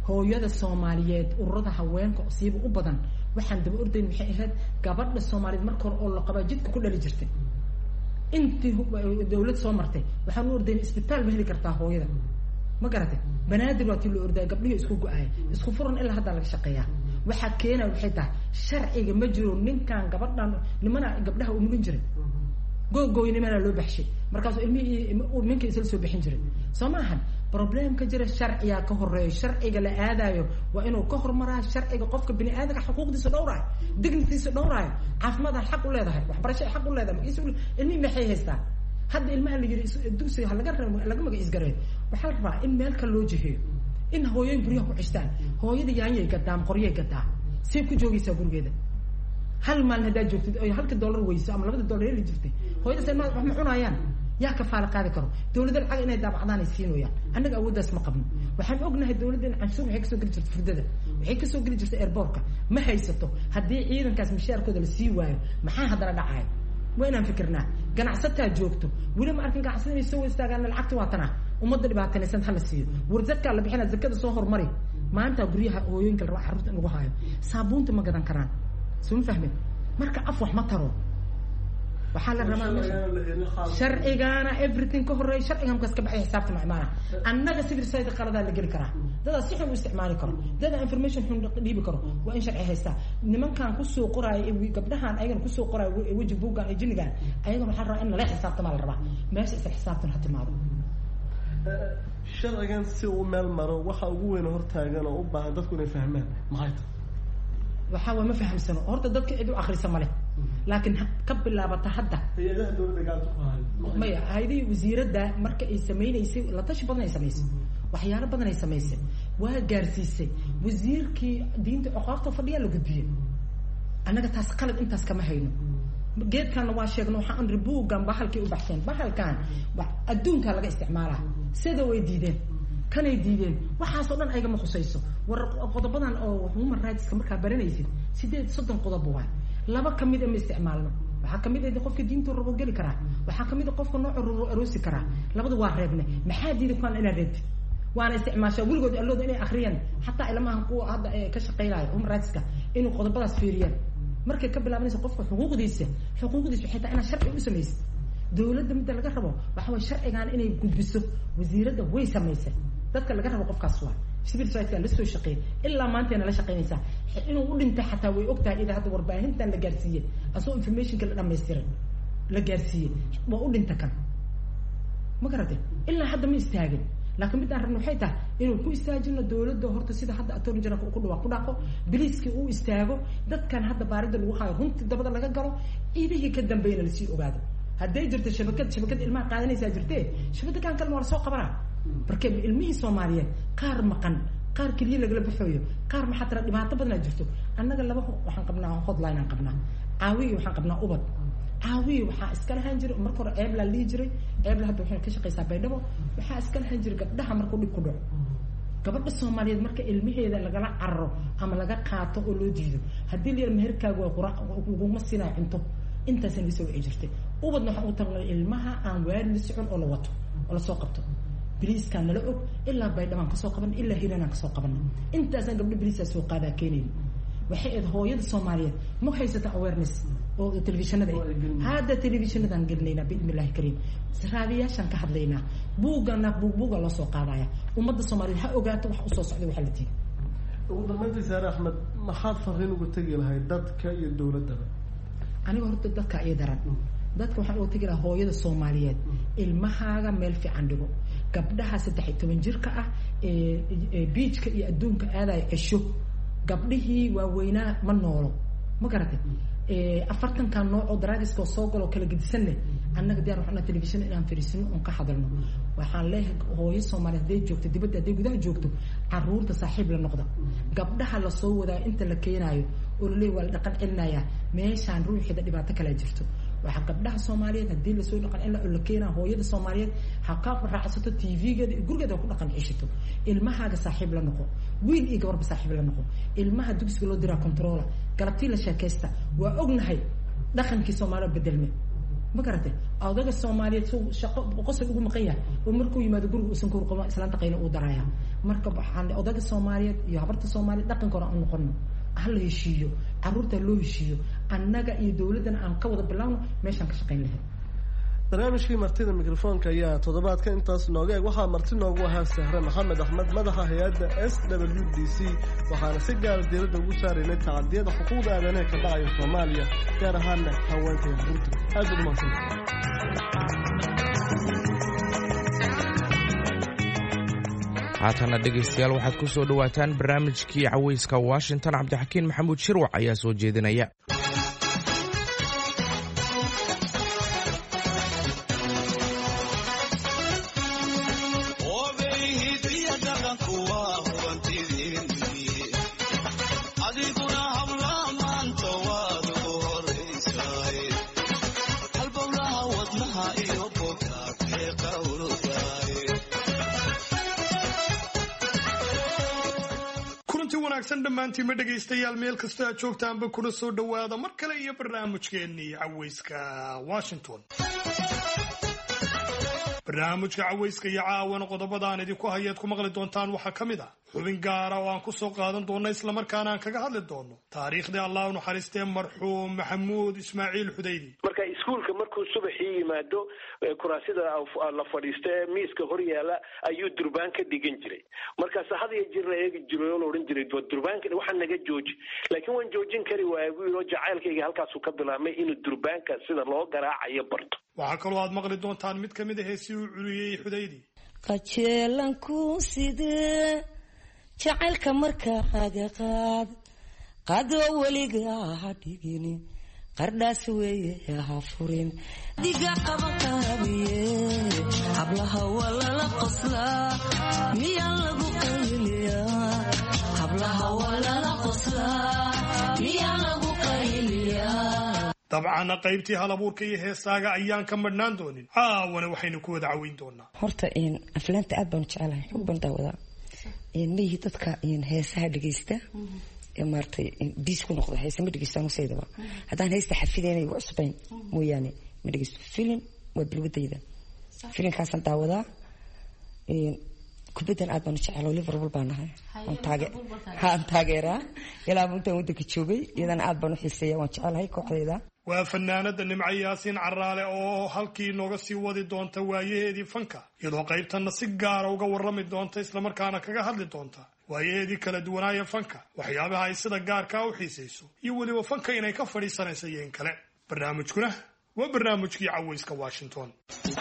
hooyada Soomaaliyeed ururada haweenka siiba u badan waxaan daba ordayn waxay ahayd gabadha Soomaaliyeed marka hore oo la qaba jidka ku dhali jirtay intii dawlad soo martay waxaan u ordayn isbitaal ma heli kartaa hooyada ma garatay banaadir waa tii loo orday gabdhihi isku go'ay isku furan ilaa hadda laga shaqeeyaa waxa keenay waxay tahay sharciga ma jiro ninkan gabadhan nimana gabdhaha u mugan jiray googoynimana loo baxshay markaas ilmihii minka isla soo bixin jiray Soomahan problemka jira sharciga ka horeeyo sharciga la aadayo waa inuu ka hormaraa sharciga qofka bini aadamka xuquuqdiisa dhowraay dignitiisa dhowraay caafimaadka xaq u leedahay waxbarashada xaq u leedahay ilmihii maxay haystaan hadda ilmaha la yiri dugsiga laga magaciis gareeyo waxaa la rabaa in meel kale loo jiheeyo in hooyooyin guryaha ku cishtaan hooyada yaanyay gadaan qoryay gadaa si ku joogaysaa gurigeeda hal maalin haddaad joogtid oo halka dollar weyso ama $2 heli jirtay hooyada saymaad wax ma cunayaan yaa ka faala qaadi karo dawladda lacag inay daabacdaan ay siinayaan annaga awooddaas ma qabno waxaan ognahay dawladda in canshuur waxay kasoo geli jirtay furdada waxay kasoo geli jirtay airportka ma haysato haddii ciidankaas mishaarkooda la sii waayo maxaa haddana dhacaya waa inaan fikirnaa ganacsataa joogto weli ma arkin ganacsatada inay soo istaagaan lacagta waatana ummadda dhibaatanaysan hala siiyo warsadkaa la bixina zakada soo hormari maanta guryaha hooyooyinka la rabaa carruurta in lagu haayo saabuunta ma gadan karaan soo ma fahmin marka af wax ma taro waxaa la rabaa sharcigaana everything ka horeeyo sharcigan kas ka baxay xisaabta macmaana annaga civil society qaladaa la geli karaa dada si xun u isticmaali karo dada information xun dhiibi karo waa in sharci haysta nimankan ku soo qoraay gabdhahan ayagana ku soo qoraay waji buugan ee jinigan ayagana waxaa rabaa in la xisaabta ma la rabaa meesha isla xisaabtan ha timaado sharcigan si uu meel maro waxa ugu weyn hortaagan oo u baahan dadku inay fahmaan maxay tahay waxa waa ma fahamsano horta dadka cid u akhrisa male laakiin ka bilaabata hadda hay'adaha dawladda gacanta ku hayo maya hay'adii wasiiradda marka ay sameeynaysa la tashi badan ay sameysay waxyaalo badan ay sameysay waa gaarsiisay wasiirkii diinta aqoonta fadhiya la gudbiyay annaga taas qalad intaas kama hayno geedkan waa sheegno waxaan ribuugan bahalkii u baxseen bahalkan adduunka laga isticmaalaa sida way diideen kanay diideen waxaas oo dhan ayga ma khusayso war qodobadan oo human rights markaa baranaysid 30 qodob waa laba kamid ah ma isticmaalno waxaa kamid ah qofka diinta rabo gali karaa waxaa kamid ah qofka nooc rabo aroosi karaa labada waa reebne maxaa diiday kan ina reebtid waana isticmaashaa weligood allooda inay akhriyaan xataa ilmahan kuwa hadda ka shaqeynaayo human rightska inuu qodobadaas fiiriyaan markay ka bilaabanayso qofka xuquuqdiisa waxay tahay inaad sharci u samaysid dawladda midda laga rabo waxa way sharcigan inay gudbiso wasiiradda way samaysay dadka laga rabo qofkaas waa civil society la soo shaqeey ilaa maanta la shaqeynaysaa inuu u dhintay xataa way ogtahay ida hadda warbaahintan la gaarsiiyay asoo information la dhameystiray la gaarsiiyay waa u dhinta kan ma garatay ilaa hadda ma istaagin laakiin mid aan rabno waxay tahay inuu ku istaajino dawladda horta sida hadda attorney general ku dhawaaqo biliiskii uu istaago dadkan hadda baarida lagu hayo runtii dabada laga galo ciidihii ka dambeeyna la sii ogaado hadday jirto shabakad ilmaha qaadanaysaa jirtee shabakadan kalma waa lasoo qabanaa marka ilmihii Soomaaliyeed qaar maqan qaar kaliya lagala baxooyo qaar ma xataa dhibaato badan jirto annaga laba waxaan qabnaa hotline aan qabnaa caawiye waxaan qabnaa ubad caawiye waxaa iska lahaan jiray marka hore eebla lii jiray eebla hadda waxay ka shaqeysaa baydhabo waxaa iska lahaan jiray gabdhaha markuu dhib ku dhaco gabadha Soomaaliyeed marka ilmaheeda lagala carro ama laga qaato oo loo diido haddii la yar meherkaagu waa quraac uguma siinaa cunto intaasna way soo jirtay ubadna waxa uu tagnay ilmaha aan waalid la socon oo la wato oo la soo qabto biliiskan nala og ilaa baydhabo ka soo qaban ilaa hiirana ka soo qaban intaasna gabdho biliisa soo qaadaa keenay waxay aad hooyada Soomaaliyeed ma haysata awareness oo televisionada hada televisionadan gelnayna bismillaahi kariim raadiyaashan ka hadlaynaa buuga la soo qaadaya ummadda Soomaaliyeed ha ogaato wax u soo socday waxa la tii ugu dambeyntii Saare Axmed maxaad fariin ugu tagi lahayd dadka iyo dawladda aniga horta dadka ay daran dadka waxaan ugu tagi lahaa hooyada Soomaaliyeed ilmahaaga meel fiican dhigo gabdhaha 13 jirka ah ee beachka iyo adduunka aaday cisho gabdhihii waaweynaa ma noolo ma garatay 40 kan nooc oo drugska soo galo kala gedisanne annaga diyaar waxaan television inaan fiirsino oo ka hadalno waxaan leeyahay hooyo Soomaaliyeed ay joogto dibadda ay gudaha joogto caruurta saaxiib la noqda gabdhaha la soo wadaa inta la keenayo oo leeyahay wal dhaqan cilnaya meeshaan ruuxida dhibaato kala jirto waxa gabdhaha Soomaaliyeed hadii la soo dhaqan in la keenaa hooyada Soomaaliyeed ha ka raacsato TV-geeda gurigeeda ku dhaqan cishito ilmahaaga saaxiib la noqo wiil iyo gabar saaxiib la noqo ilmaha dugsiga loo diraa controller galabtii la sheekaysta waa ognahay dhaqankii Soomaaliyeed bedelme ma garatay odaga Soomaaliyeed soo shaqo qosol ugu maqan yahay oo markuu yimaado guriga uusan ku qabo islaanta qayna uu daraya marka waxaan odaga Soomaaliyeed iyo habarta Soomaaliyeed dhaqankooda aan noqono hal heshiiyo caruurta loo heshiiyo annaga iyo dawladdan aan ka wada bilaawno meeshan ka shaqeyn lahayn barnaamijkii martida mikrofoonka ayaa toddobaadka intaas nooga eeg waxaa marti noogu ahaa Sahra Maxamed Axmed madaxa hay'adda SWDC waxaana si gaar diiradda ugu saaraynay tacadiyada xuquuqda aadanaha ka dhacaya Soomaaliya gaar ahaan haweenka iyo carruurta aad u mahadsan haatana dhegaystayaal waxaad ku soo dhawaataan barnaamijkii cawayska Washington Cabdixakiin Maxamuud Shirwac ayaa soo jeedinaya dhammaantiin ma dhegaystayaal meel kasta aad joogtaanba kuna soo dhowaada mar kale iyo barnaamijkeennii cawayska Washington barnaamijka cawayska iyo caawana qodobadaan idinku hayaad ku maqli doontaan waxaa ka mid ah xubin gaara oo aan ku soo qaadan doono islamarkaana aan kaga hadli doono taariikhdii allah u naxariistee marxuum maxamuud ismaaciil xudaydi marka iskuulka markuu subaxii yimaado kuraasida la fadhiista ee miiska hor yaala ayuu durbaan ka dhigan jiray markaas had iyo jeer la eegi jiray oo la odhan jiray durbaanka waxaan naga jooji laakiin waan joojin kari waayay buu yidhi jacaylkayga halkaasuu ka bilaabmay inuu durbaanka sida loo garaacayo barto waxaa kaloo aad maqli doontaan mid ka mid ah heesii uu curiyey xudaydi qajeelanku sidee jacaylka markaaga qaado weliga ha dhigin qardhaas weeye ha furin diga qaban qaabiye hablaha walala qoslaa miyaa lagu qayliyaa hablaha walala qoslaa miyaa lagu qayliyaa dabcan qaybtii halabuurka iyo heesaaga ayaan ka madhnaan doonin caawana waxaynu ku wada caweyn doonaa horta aflaanta aad baan jecelahay xog baan daawadaa meeyi dadka heesaha dhageysta maartay bis ku noqdo heesa ma dhageystaan useedaba haddaan heesta xafideynay ugu cusbayn mooyaane ma dhageysto filin waa bilwadayda filinkaasaan daawadaa kubaddan aad baan u jecelo Liverpool baan nahay aan taageeraa ilaa intaan waddanka joogay iyadana aad baan u xiiseeyaa waan jecelahay kooxdayda waa fanaanada Nimco Yaasiin Caraale oo halkii nooga sii wadi doonta waayaheedii fanka iyadoo qaybtana si gaar ah uga warrami doonta isla markaana kaga hadli doonta waayaheedii kala duwanaaya fanka waxyaabaha ay sida gaarka u xiiseyso iyo waliba fanka inay ka fadhiisanayso yeen kale barnaamijkuna waa barnaamijkii cawayska Washington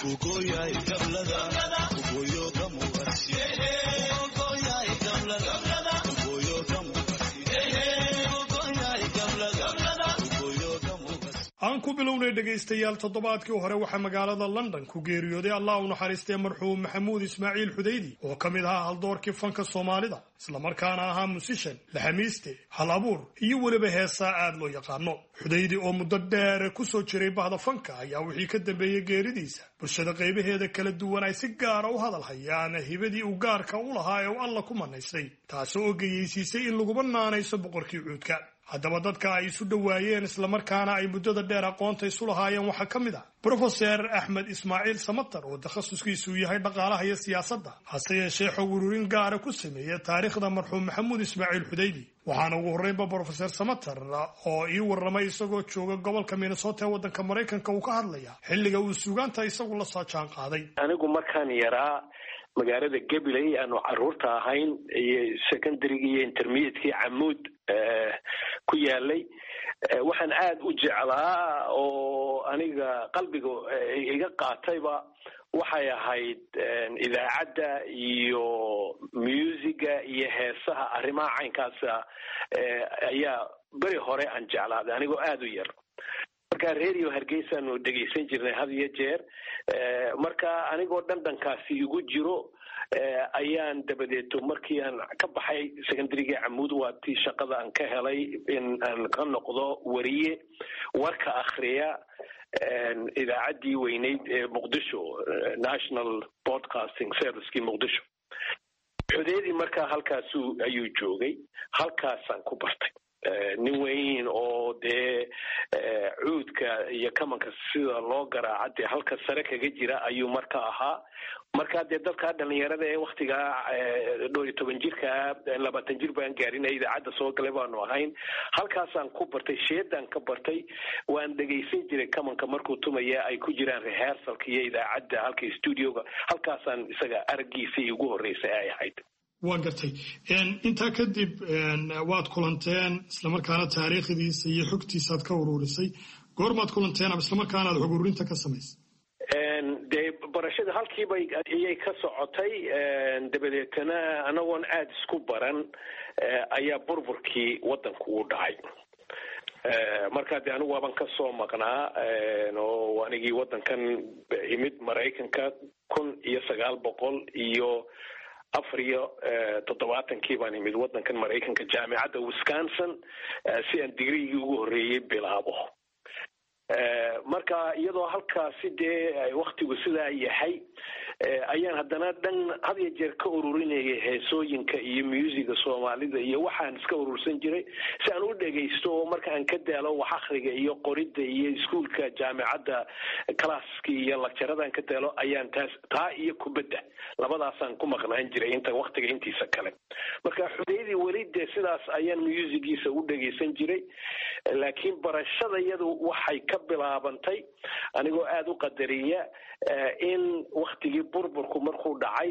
aan ku bilownay dhegaystayaal toddobaadkii hore waxaa magaalada London ku geeriyooday allah u naxariistee marxuum maxamuud ismaaciil xudaydi oo ka mid ahaa haldoorkii fanka Soomaalida isla markaana ahaa musician laxamiiste hal abuur iyo waliba heesaa aad loo yaqaano xudaydi oo muddo dheer ku soo jiray bahda fanka ayaa wixii ka dambeeyay geeridiisa bulshada qaybaheeda kala duwan ay si gaar ah u hadal hayaan hibadii uu gaarka u lahaa ee uu alla ku manaystay taasoo ogeysiisay in lagu banaanayso boqorkii cuudka haddaba dadka ay isu dhawaayeen isla markaana ay muddada dheer aqoonta isu lahaayeen waxaa ka mid ah Professor Axmed Ismaaciil Samatar oo takhasuskiisu yahay dhaqaalaha iyo siyaasadda hase yeeshee xog ururin gaar ah ku sameeyay taariikhda marxuum maxamuud ismaaciil xudaydi waxaana ugu horreynba Professor Samatar oo ii warramay isagoo jooga gobolka Minnesota ee waddanka Mareykanka uu ka hadlaya xilliga uu suugaanta isagu la soo jaan qaaday anigu markaan yaraa magaalada Gabiley aanu carruurta ahayn iyo secondary iyo intermediate Camuud ku yaalay waxaan aad u jeclaa oo aniga qalbiga iga qaatayba waxay ahayd idaacadda iyo musiga iyo heesaha arrimaha caynkaas ayaa bari hore aan jeclaaday anigoo aad u yar marka radio Hargeysa aanu dhageysan jirnay had iyo jeer marka anigoo dhankaasi igu jiro ayaan dabadeeto markii aan ka baxay secondary-ga Camuud waa tii shaqada aan ka helay in aan ka noqdo wariye warka akhriya idaacaddii weyneyd ee Muqdisho National Broadcasting Service-kii Muqdisho xudaydi markaa halkaas ayuu joogay halkaasaan ku bartay nin weyn oo dee cuudka iyo kamanka sida loo garaaca dee halka sare kaga jira ayuu marka ahaa. markaa dee dadka dhalinyarada ee waktigaa 12 jirka 20 jir baan gaarinay idaacadda soo galay baanu ahayn. halkaasaan ku bartay sheedaan ka bartay, waan dhegaysan jiray kamanka markuu tumaya ay ku jiraan rehearsalka iyo idaacadda halka studioga. halkaasaan isaga araggiisii ugu horreysay ay ahayd. waa gartay. intaa kadib waad kulanteen islamarkaana taariikhdiisa iyo xogtiisaad ka ururisay. goormaad kulanteen ama islamarkaana aad xog ururinta ka samaysay? dee barashada halkiiba ayay ka socotay. dabadeetana anagoon aada isku baran ayaa burburkii waddanku u dhacay. markaa dee anigu waaban ka soo maqnaa oo anigii waddankan imid Maraykanka 1974 baan imid waddankan Maraykanka jaamicadda Wisconsin si aan digriigii ugu horreeyay bilaabo. marka iyadoo halkaasi dee waktigu sidaa yahay ayaan haddana dhan had iyo jeer ka ururinayay heesooyinka iyo musiga Soomaalida iyo waxaan iska urursan jiray si aan u dhageysto oo marka aan ka daalo wax akhriga iyo qoridda iyo iskuulka jaamicadda classki iyo lectureadan ka daalo ayaan taa iyo kubadda labadaasaan ku maqnaan jiray inta waqtiga intiisa kale. marka xudeydii weli dee sidaas ayaan musigiisa u dhageysan jiray, laakiin barashada iyadu waxay ka bilaabantay anigoo aada u qadariya in waktigii burburku markuu dhacay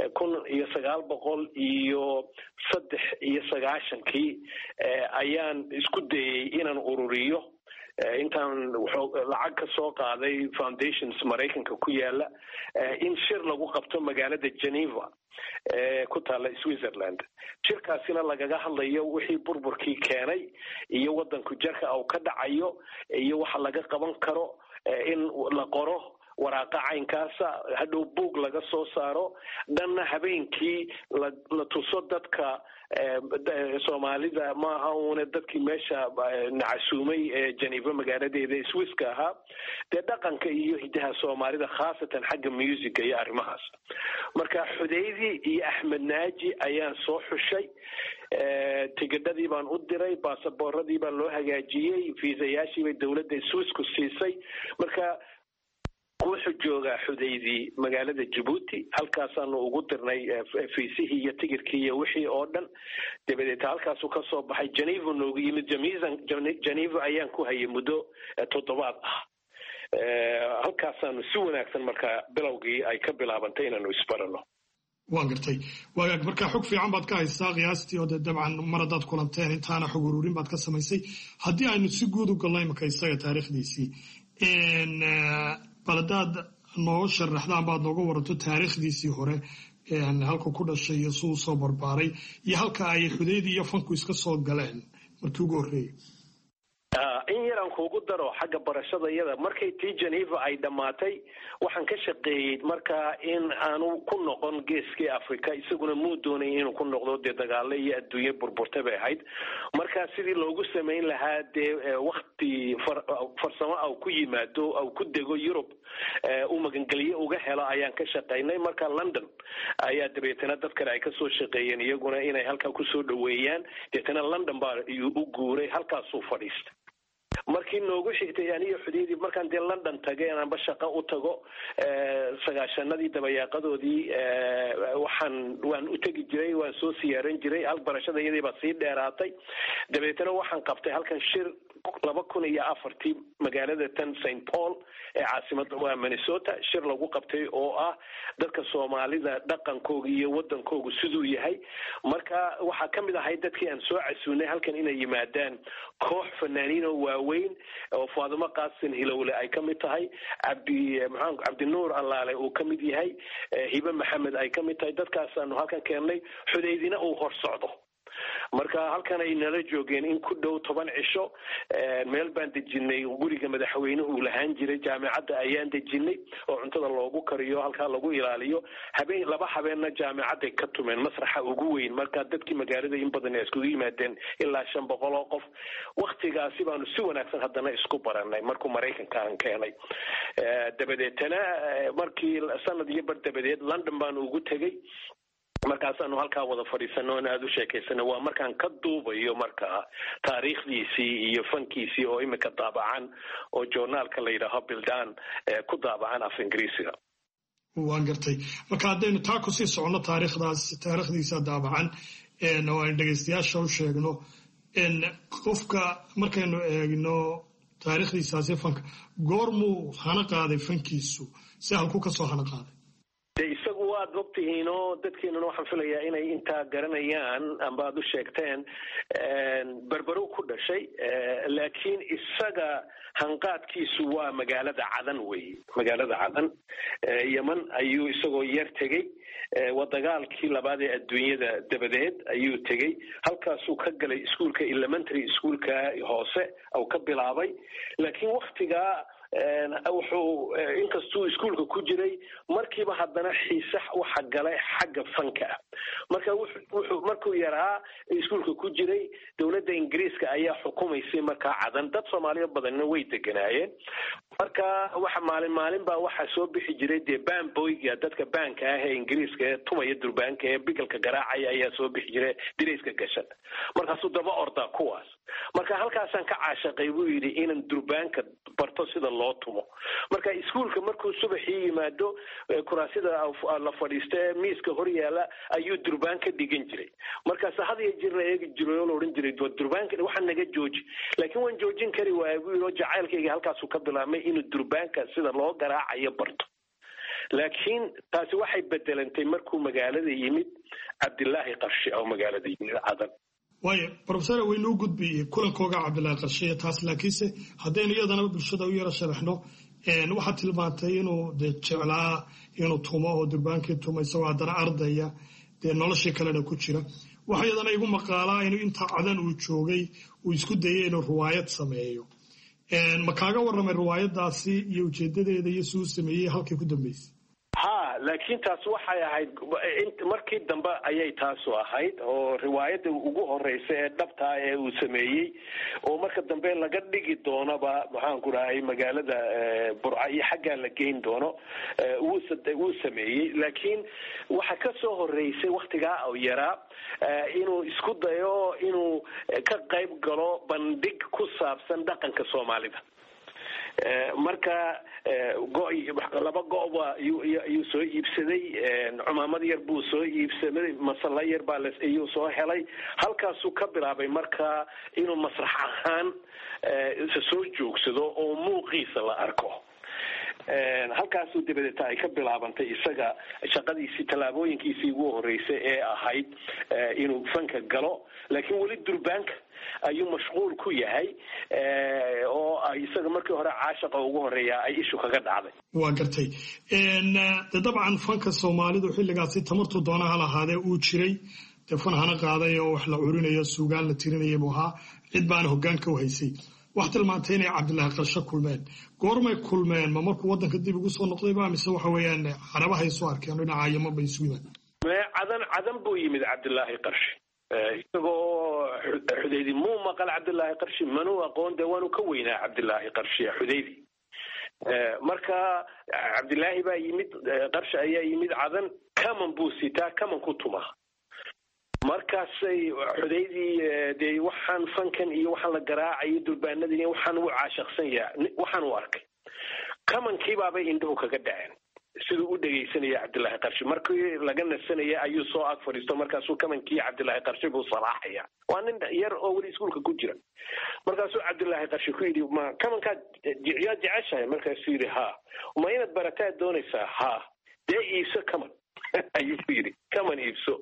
1993 ayaan isku dayay inaan ururiyo intaan lacag ka soo qaaday foundations Maraykanka ku yaala in shir lagu qabto magaalada Geneva ku taala Switzerland. shirkaasina lagaga hadlayo wixii burburkii keenay iyo waddanku jarka uu ka dhacayo iyo waxa laga qaban karo in la qoro waraaqa caynkaasa hadhow buug laga soo saaro dhanna habeenkii la tuso dadka Soomaalida maaha uuna dadkii meesha nacasuumay ee Geneva magaaladeeda Swisska ahaa dee dhaqanka iyo hidaha Soomaalida khaasatan xagga musica iyo arrimahaas. marka xudeydii iyo Axmed Naaji ayaan soo xushay. tigidhadii baan u diray, baasaboorradii baan loo hagaajiyey, fiisayaashii bay dowladda Swissku siisay. marka wuxuu joogaa xudeydii magaalada Djibouti. halkaasaanu ugu dirnay fiisihii iyo tigirkii iyo wixii oo dhan. dabadeed halkaasuu ka soo baxay Geneva noogu yimid. Geneva ayaan ku hayay muddo 7 ah. halkaasaanu si wanaagsan markaa bilowgii ay ka bilaabantay inaanu isbarano. waan gartay. waagaag markaa xog fiican baad ka haysaa qiyaastii oo dabcan mar haddaad kulanteen intaana xog ururin baad ka samaysay. haddii aynu si guud u galno imika isaga taariikhdiisii bal haddaad noo sharaxdaan baad nooga waranto taariikhdiisii hore halka ku dhashay iyo siduu soo barbaaray iyo halka ay xudeydii iyo fanku iska soo galeen markii ugu horreeyay. in yaraan kuugu daro xagga barashada iyada markay tii Geneva ay dhammaatay waxaan ka shaqeeyey markaa in aanu ku noqon geeskii Afrika, isaguna muu doonay inuu ku noqdo dee dagaalo iyo adduunyo burburta bay ahayd. markaa sidii loogu samayn lahaa dee waqti farsamo au ku yimaado au ku dego Europe u magangeliyo uga helo ayaan ka shaqeynay. marka London ayaa dabeetana dad kale ay ka soo shaqeeyeen iyaguna inay halkaa ku soo dhaweeyaan. deetana London baa u guuray, halkaasuu fadhiistay. markii noogu xigtay aniga xudeydii markaan dee London tagay aanba shaqo u tago 90nadii dabayaaqadoodii waan u tegi jiray, waan soo siyaaran jiray. hal barashada iyadii baa sii dheeraatay. dabeetana waxaan qabtay halkan shir 2004 magaalada tan St Paul ee caasimadda waa Minnesota. shir lagu qabtay oo ah dadka Soomaalida dhaqankooda iyo waddankooda siduu yahay. marka waxaa ka mid ahay dadkii aan soo casuunay halkan inay yimaadaan koox fanaaniin oo waaweyn oo Faadimo Qaasin Hilowle ay ka mid tahay, Cabdi Nuur Allaale uu ka mid yahay, Hiba Maxamed ay ka mid tahay. dadkaasaanu halkan keennay, xudeydina uu hor socdo. marka halkan ay nala joogeen in ku dhow 10 cisho. meel baan dejinay guriga madaxweynuhu lahaan jiray jaamicadda ayaan dejinay oo cuntada loogu kariyo halkaa lagu ilaaliyo. laba habeenna jaamicadday ka tumeen masraxa ugu weyn. marka dadkii magaalada in badan ay iskugu yimaadeen ilaa 500 oo qof. waqtigaasi baanu si wanaagsan haddana isku baranay markuu Maraykanka aan keenay. dabadeetana markii sanad iyo bar dabadeed London baan ugu tegay. markaasaanu halkaa wada fadhiisano in aada u sheekaysano waa markaan ka duubayo markaa taariikhdiisii iyo fankiisii oo imika daabacan oo journaalka la yidhaaho bildan ku daabacan af ingiriisiga. waan gartay marka haddaynu taa kusii soconno taariikhdiisa daabacan oo aynu dhegaystayaasha u sheegno qofka markaynu eegno taariikhdiisaasi fanka goormuu hana qaaday fankiisu si halku ka soo hana qaaday? isagu waad ogtihiinoo dadkeenuna waxaan filayaa inay intaa garanayaan amba aad u sheegteen berberu ku dhashay laakiin isaga hanqaadkiisu waa magaalada cadan weeye. magaalada cadan yeman ayuu isagoo yar tegey waa dagaalkii labaad ee adduunyada dabadeed ayuu tegey halkaasuu ka galay iskuulka elementary iskuulka hoose au ka bilaabay laakiin waktigaa wuxuu inkastuu iskuulka ku jiray markiiba haddana xiise waxa galay xagga fanka marka wuxuu markuu yaraa iskuulka ku jiray dowladda ingiriiska ayaa xukumaysay markaa cadan dad Soomaaliya badanna way deganaayeen marka waxa maalin baa waxa soo bixi jiray dee bamboyga dadka banka ah ee ingiriiska ee tumaya durbaanka ee bigalka garaacaya ayaa soo bixi jiray direyska gashan markaasuu daba ordaa kuwaas marka halkaasaan ka caashaqay buu yidhi inaan durbaanka barto sida loo tumo marka iskuulka markuu subaxii yimaado kuraasida la fadhiista ee miiska hor yaala ayuu durbaanka dhigan jiray markaas had iyo jeer la eegi jiray oo la odhan jiray durbaanka waxaan naga jooji laakiin waan joojin kari waayay buu yidhi jacaylkayga halkaasuu ka bilaabmay inuu durbaanka sida loo garaacayo barto laakiin taasi waxay bedelantay markuu magaalada yimid cabdilaahi qarshe oo magaalada yimid cadan waayo professor waynuu gudbiyey kulankooga cabdilaahi qarshe taas laakiinse haddaynu iyadana bulshada u yara sharaxno waxaad tilmaantay inuu dee jeclaa inuu tumo oo durbaankii tumo isagoo haddana ardaya dee noloshii kalena ku jira waxa iyadana igu maqaalaa inuu inta cadan uu joogay uu isku dayay inuu riwaayad sameeyo ma kaaga warramay riwaayadaasi iyo ujeedadeeda iyo siduu sameeyey halkii ku dambeysay? laakiin taas waxay ahayd markii dambe ayay taasu ahayd oo riwaayadda ugu horeysa ee dhabta ee uu sameeyey oo marka dambe laga dhigi doonaba maxaan ku rahay magaalada Burca iyo xagga la geyn doono uu sameeyey laakiin waxa ka soo horeysay waqtigaa oo yaraa inuu isku dayo inuu ka qayb galo bandhig ku saabsan dhaqanka Soomaalida marka laba gooba ayuu soo iibsaday cumaamad yar buu soo iibsaday masala yar baa ayuu soo helay halkaasuu ka bilaabay marka inuu masrax ahaan soo joogsado oo muuqiisa la arko halkaasuu dabadeeta ay ka bilaabantay isaga shaqadiisii tallaabooyinkiisii ugu horeysay ee ahayd inuu fanka galo laakiin weli durbaanka ayuu mashquul ku yahay oo isaga markii hore caashaqa ugu horeeya ay ishu kaga dhacday. waa gartay dabcan fanka Soomaalidu xilligaasi tamartu doonaha lahaadee uu jiray fan hana qaaday oo wax la curinayo suugaan la tirinayo buuhaa cid baan hoggaanka u haysay wax tilmaantay inay cabdilaahi qarshe kulmeen goormay kulmeen ma markuu waddanka dib ugu soo noqday ba mise waxa weeyaan carabahay soo arkeen dhinaca Yemen bay isu yimaadeen? cadan buu yimid cabdilaahi qarshe isagoo xudaydi muu maqal cabdilaahi qarshe manuu aqoon dee waanu ka weynaa cabdilaahi qarshe xudaydi marka cabdilaahi baa yimid qarshe ayaa yimid cadan kaman buu sitaa kaman ku tuma markaasay xudaydii dee waxaan fankan iyo waxaan la garaacay durbaanadii iyo waxaan u caashaqsan yahay waxaan u arkay kamankiibaabay indhuhu kaga dhaceen siduu u dhegaysanaya cabdilaahi qarshe markii laga nasanaya ayuu soo ag fadhiisto markaasuu kamankii cabdilaahi qarshe buu salaaxaya waa nin yar oo weli iskuulka ku jira markaasuu cabdilaahi qarshe ku yidhi ma kamankaad yaa jeceshahay markaasuu yidhi ha ma inaad barataad doonaysaa ha dee iibso kaman ayuu ku yidhi kaman iibso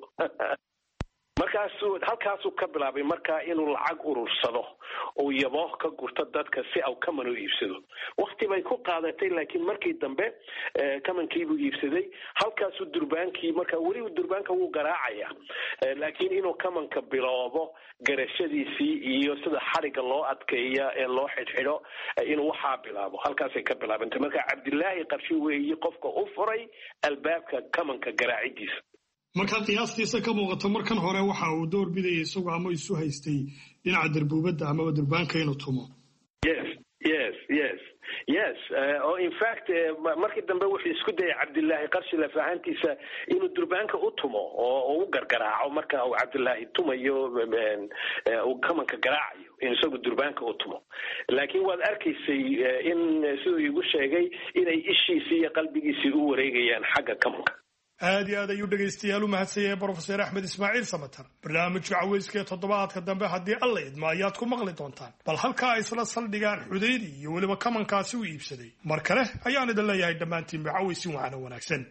halkaasuu ka bilaabay markaa inuu lacag urursado uu yabo ka gurto dadka si au kaman u iibsado waqti bay ku qaadatay laakiin markii dambe kamankiibuu iibsaday halkaasuu durbaankii marka weli durbaanka wuu garaacaya laakiin inuu kamanka biloobo garashadiisii iyo sida xariga loo adkeeya ee loo xidhxidho inuu waxaa bilaabo halkaasay ka bilaabantay marka cabdilaahi qarshe weeye qofka u furay albaabka kamanka garaacidiisa. marka qiyaastiisa ka muuqato markan hore waxa uu door bidayay isagoo ama isu haystay dhinaca darbuubadda amaba durbaanka inuu tumo. yes oo in fact markii dambe wuxuu isku dayay Cabdullaahi Qarshi lafahantiisa inuu durbaanka u tumo oo u gargaraaco marka uu Cabdullaahi tumayo uu kamanka garaacayo in isagu durbaanka u tumo laakiin waad arkaysay in sidoo igu sheegay inay ishiisa iyo qalbigiisa u wareegayaan xagga kamanka aad iyo aad ayuu dhegaystayaal u mahadsanyahay Professor Axmed Ismaaciil Samatar barnaamijka caweyska toddobaadka dambe haddii alla idmo ayaad ku maqli doontaan bal halkaa isla saldhigaan Xudaydi iyo weliba kamankaasi u iibsaday mar kale ayaan idin leeyahay dhammaantiin caweysi waxana wanaagsan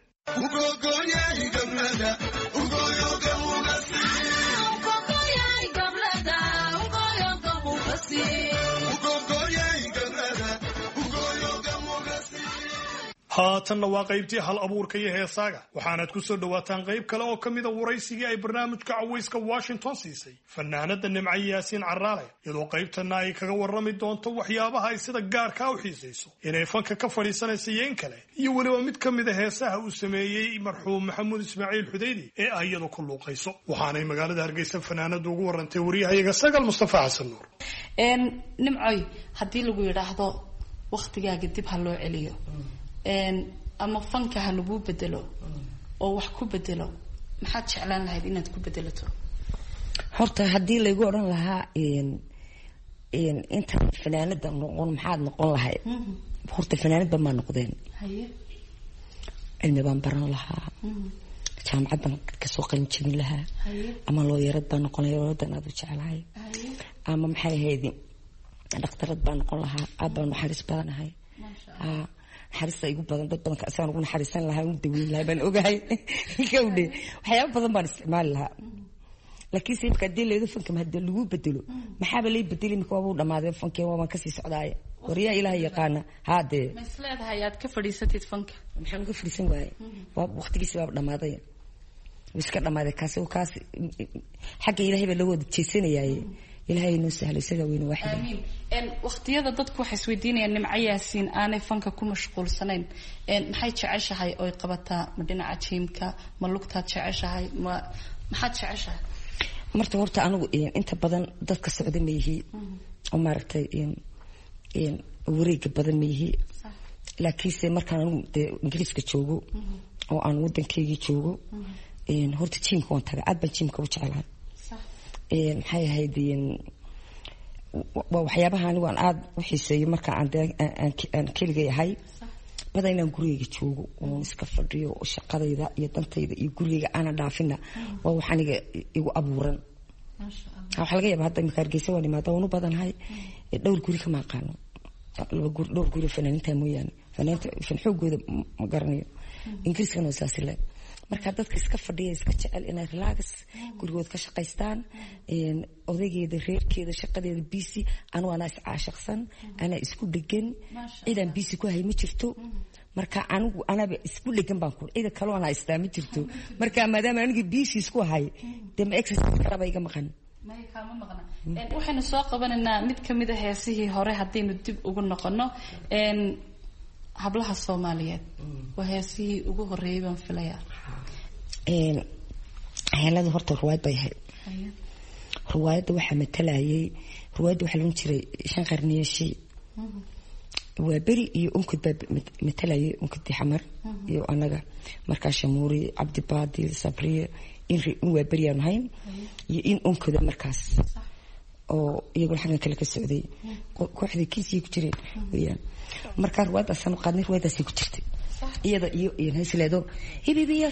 haatanna waa qaybtii hal abuurka iyo heesaaga waxaanaad ku soo dhawaataan qayb kale oo ka mida waraysigii ay barnaamijka caweyska Washington siisay fanaanada Nimco Yaasiin Caraale iyadoo qaybtana ay kaga warrami doonto waxyaabaha ay sida gaarka u xiisayso inay fanka ka fadhiisanayso yeen kale iyo weliba mid ka mida heesaha uu sameeyey marxuum Maxamuud Ismaaciil Xudaydi ee ayadu ku luuqayso waxaanay magaalada Hargeysa fanaanadu ugu warantay wariyahayaga Sagal Mustafa Xasan Nuur Nimco haddii lagu yiraahdo waqtigaaga dib ha loo celiyo ama fanka ha lagu bedelo oo wax ku bedelo maxaad jeclaan lahayd inaad ku bedelato horta haddii lagu oran lahaa inta fanaanada noqon maxaad noqon lahayd horta fanaanad ma noqdeen cilmi baan baran lahaa jaamacad baan ka soo qalin jabin lahaa ama looyarad baan noqon lahaa wadan aad u jeclahay ama maxay ahayd dhaqtarad baan noqon lahaa aad baan naxariis badanahay xarista igu badan dad badan ka asaan ugu naxariisan lahaa u daweyn lahaa baan ogahay gawdhe waxyaabo badan baan isticmaali lahaa laakiin sidka dileedo fanka ma lagu bedelo maxaa lay bedeli marka waa uu dhamaaday fanka waa ka sii socdaay wariya ilaahay yaqaana haade ma isleedahay aad ka fadhiisatid fanka maxaan ka fadhiisan waayay waa waqtigiisa waa dhamaaday iska dhamaaday kaas xagga ilaahay baa loo wada jeesanayay ilaahay inuu sahlo isaga weyn waaxid waqtiyada dadku waxay isweydiinayaan Nimco Yaasiin aanay fanka ku mashquulsanayn maxay jeceshahay oo ay qabataa ma dhinaca jiimka ma lugtaad jeceshahay ma maxaad jeceshahay marta horta anigu inta badan dadka socda ma yihi oo maaragtay wareega badan ma yihi laakiin se markaan anigu Ingiriiska joogo oo aan wadankeygii joogo horta jiimka waan tagaa aad baan jiimka u jecelahay maxay ahayd waxyaabaha anigu aan aad u xiiseeyo marka aan keliga yahay badan inaan gurigeyga joogo oo iska fadhiyo shaqadayda iyo dantayda iyo gurigeyga aanan dhaafina waa wax aniga igu abuuran waxa laga yaabaa hadda imika Hargeysa waan imaada waan u badanahay dhowr guri kama aqaano dhowr guri fanaaniinta mooyaane fanaaniinta fan xoogooda ma garanayo Ingiriiskana waa saas le marka dadka iska fadhiya iska jecel inay relax gurigood ka shaqaystaan odaygeeda reerkeeda shaqadeeda busy ana is caashaqsan ana isku dhagan ciidan busy ku hay ma jirto marka anigu anaba isku dhagan baan ku ciidan kale ana istaami jirto marka maadaama aniga busy isku hay dem exercise karaba iga maqan kama maqna waxaanu soo qabanaynaa mid kamid ah heesihii hore hadaynu dib ugu noqono hablaha Soomaaliyeed waa heesihii ugu horeeyay baan filayaa heelada horta ruwaayad bay ahayd ruwaayadda waxaa matalayay ruwaayadda waxaa lagu jiray 5 qarniyeeshii waa beri iyo unkad baa matalayay unkadii xamar iyo anaga markaa Shamuuri Cabdi Baadil Sabriye in waa beri aan hayn iyo in unkada markaas oo iyagu xagan kale ka socday kooxdii kiisii ku jiray weeyaan markaa ruwaayadda san qaadnay ruwaayaddaasi ku jirtay iyada iyo heesleedo hibibiyo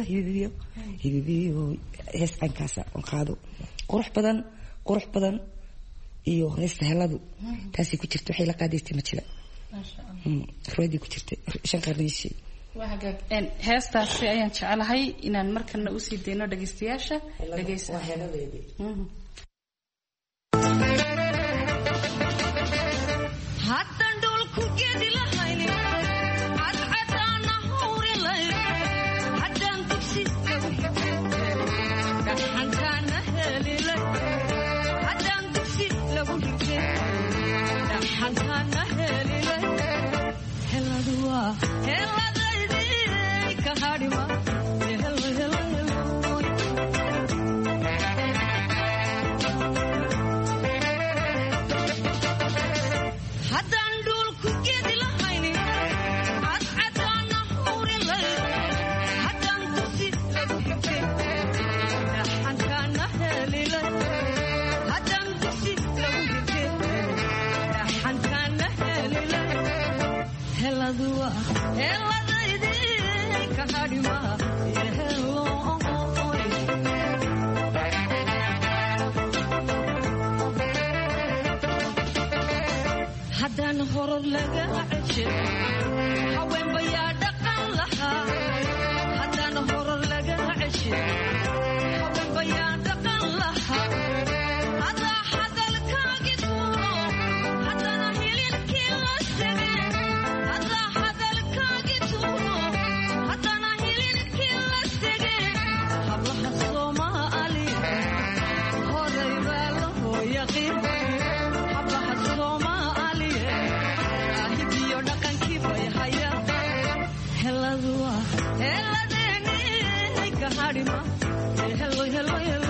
hees ankaasa oo qaado qurux badan iyo heesta heladu taasi ku jirto waxay la qaadaystay ma jira ruwaayadii ku jirtay 5 qarniyeeshii waa hagaag heestaasi ayaan jecelahay inaan markana u sii deyno dhageystayaasha dhageysta hadan dhul ku geedi lahayn cadcadana hawri lahayn hadan dugsi dhaxantana helilay hadan dugsi lagu dhigay dhaxantana helilay heladwa heladaydii ka hadhima hadan heladua heladaydi ka hadhima helo haddaan horor laga ceshe haween bayaa dhaqan lahaa haddaan horor laga ceshe haween bayaa dhaqan lahaa adaa hadalkaagi tuuro haddana hilibkii la sege adaa hadalkaagi tuuro haddana hilibkii la sege hablaha soomaali horay baa la hooyaqin hablaha soomaali ahigiyo dhaqankii bay haya heladua heladeeni ka hadhima helo helo helo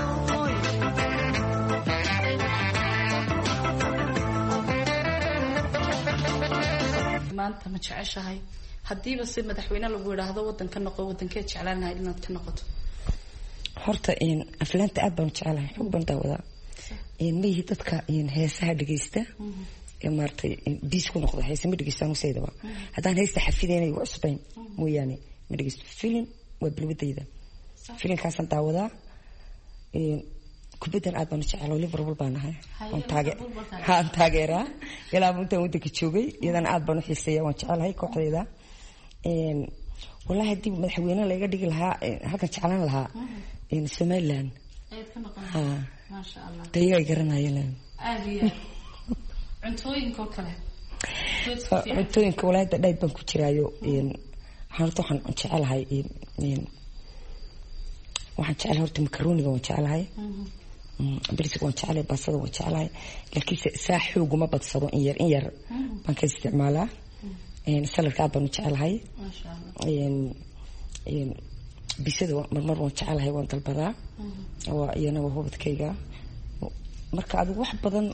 maanta ma jeceshahay haddiiba si madaxweyne lagu yidhaahdo wadan ka noqo wadankee jeclaan lahayd inaad ka noqoto horta aflaanta aad baan jecelahay xog baan daawadaa maihi dadka heesaha dhegeysta maartay biis ku noqda heesa ma dhegeystaan usaydaba haddaan heesta xafideynayo waa cusbayn mooyaane ma dhegeysto filim waa balwadayda filimkaasaan daawadaa kubaddan aad baan u jecelo liverpool baan ahay aan taageeraa ilaa intaan wadanka joogay iyadana aad baan u xiiseeya waan jecelahay kooxdeeda wallahi haddii madaxweyne laga dhigi lahaa halkan jeclaan lahaa somaliland maasha allah dayaga garanayaan cuntooyinkoo kale cuntooyinka walahi dhayb baan ku jiraayo waxaan jecelahay waxaan jecelahay horta makarooniga waan jecelahay bariska waan jecelahay baasada waan jecelahay laakiinse saa xooguma badsado in yar baan ka isticmaalaa saladka aad baan u jecelahay bisada marmar waan jecelahay waan dalbadaa iyana waa hubadkayga marka adigu wax badan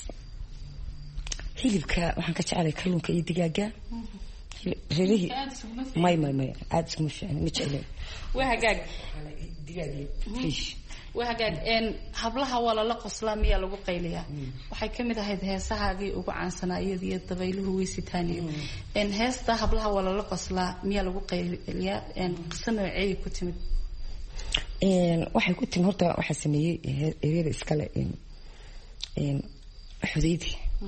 hilibka waxaan ka jecelahay kalluunka iyo digaaga reerihii may aada iskuma fiicna ma jeclen waa hagaag digaag iyo fish waa hagaag hablaha waa lala qoslaa miyaa lagu qayliyaa waxay ka mid ahayd heesahaagii ugu caansanaa iyadiyo dabayluhu weysitaaniyo heesta hablaha waa lala qoslaa miyaa lagu qayliyaa qiso nooceeyay ku timid waxay ku timid horta waxaa sameeyey eryada iskale xudaydi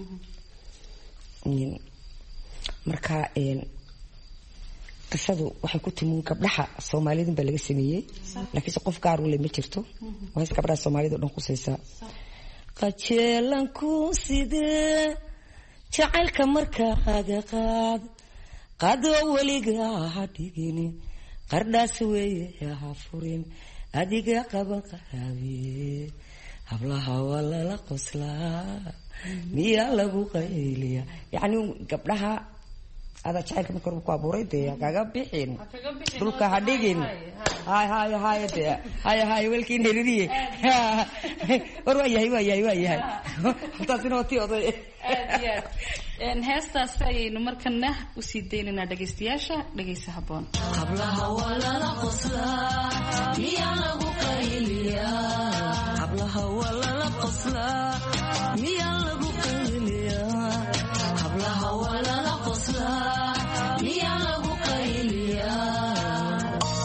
marka qisadu waxay ku timi gabdhaha Soomaaliyeed baa laga sameeyay laakiin qof gaar u leh ma jirto waa gabdhaha Soomaaliyeed oo dhan ku saysaa qajeelan ku sidee jacaylka marka aga qaado waliga hadigin qardhaas weeye ha furin adiga qaban qarabi hablaha wala la qoslaa miya lagu qayliya yani gabdhaha هذا شايل كم كرب كابوري ده كاغا بيحين دول كهاديجين هاي ده هاي ولكن هريري ورواي هاي تاسينوتي أضي heestaas ayaynu markana u sii daynanaa dhagaystayaasha dhagaysa haboon hablaha wala la qoslaa miya lagu qayliyaa hablaha wala la qoslaa miya lagu qayliyaa hablaha wala la qoslaa miya lagu qayliyaa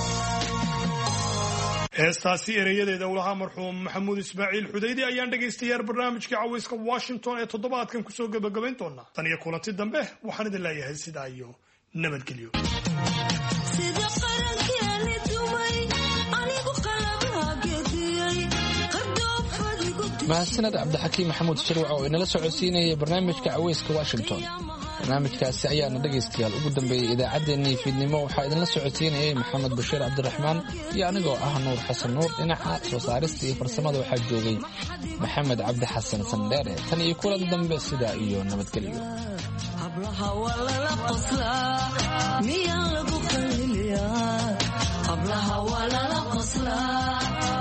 heestaasi ereyadeeda ulahaa marxuum maxamuud ismaaciil xudaydi ayaan dhegaystayaal barnaamijka cawayska Washington ee toddobaadkan kusoo gabagabayn doonaa tan iyo kulanti dambe waxaan idin leeyahay sidaa iyo nabadgelyo sida qarankeeni dumay anigu qalabha gediyay mahadsaned cabdixakiim maxamuud shirwac oo inala socodsiinayay barnaamijka cawayska Washington barnaamijkaasi ayaana dhagaystayaal ugu dambeeyay idaacaddeenii fiidnimo waxaa idinla socodsiinayay maxamed bashiir cabdiraxmaan iyo anigoo ah nuur xasan nuur dhinaca soo saarista iyo farsamada waxaa joogay maxamed cabdi xasan sandheere tan iyo kulan dambe sidaa iyo nabadgelyo hablaha wala la qoslaa miya lagu qayliyaa hablaha wala la qoslaa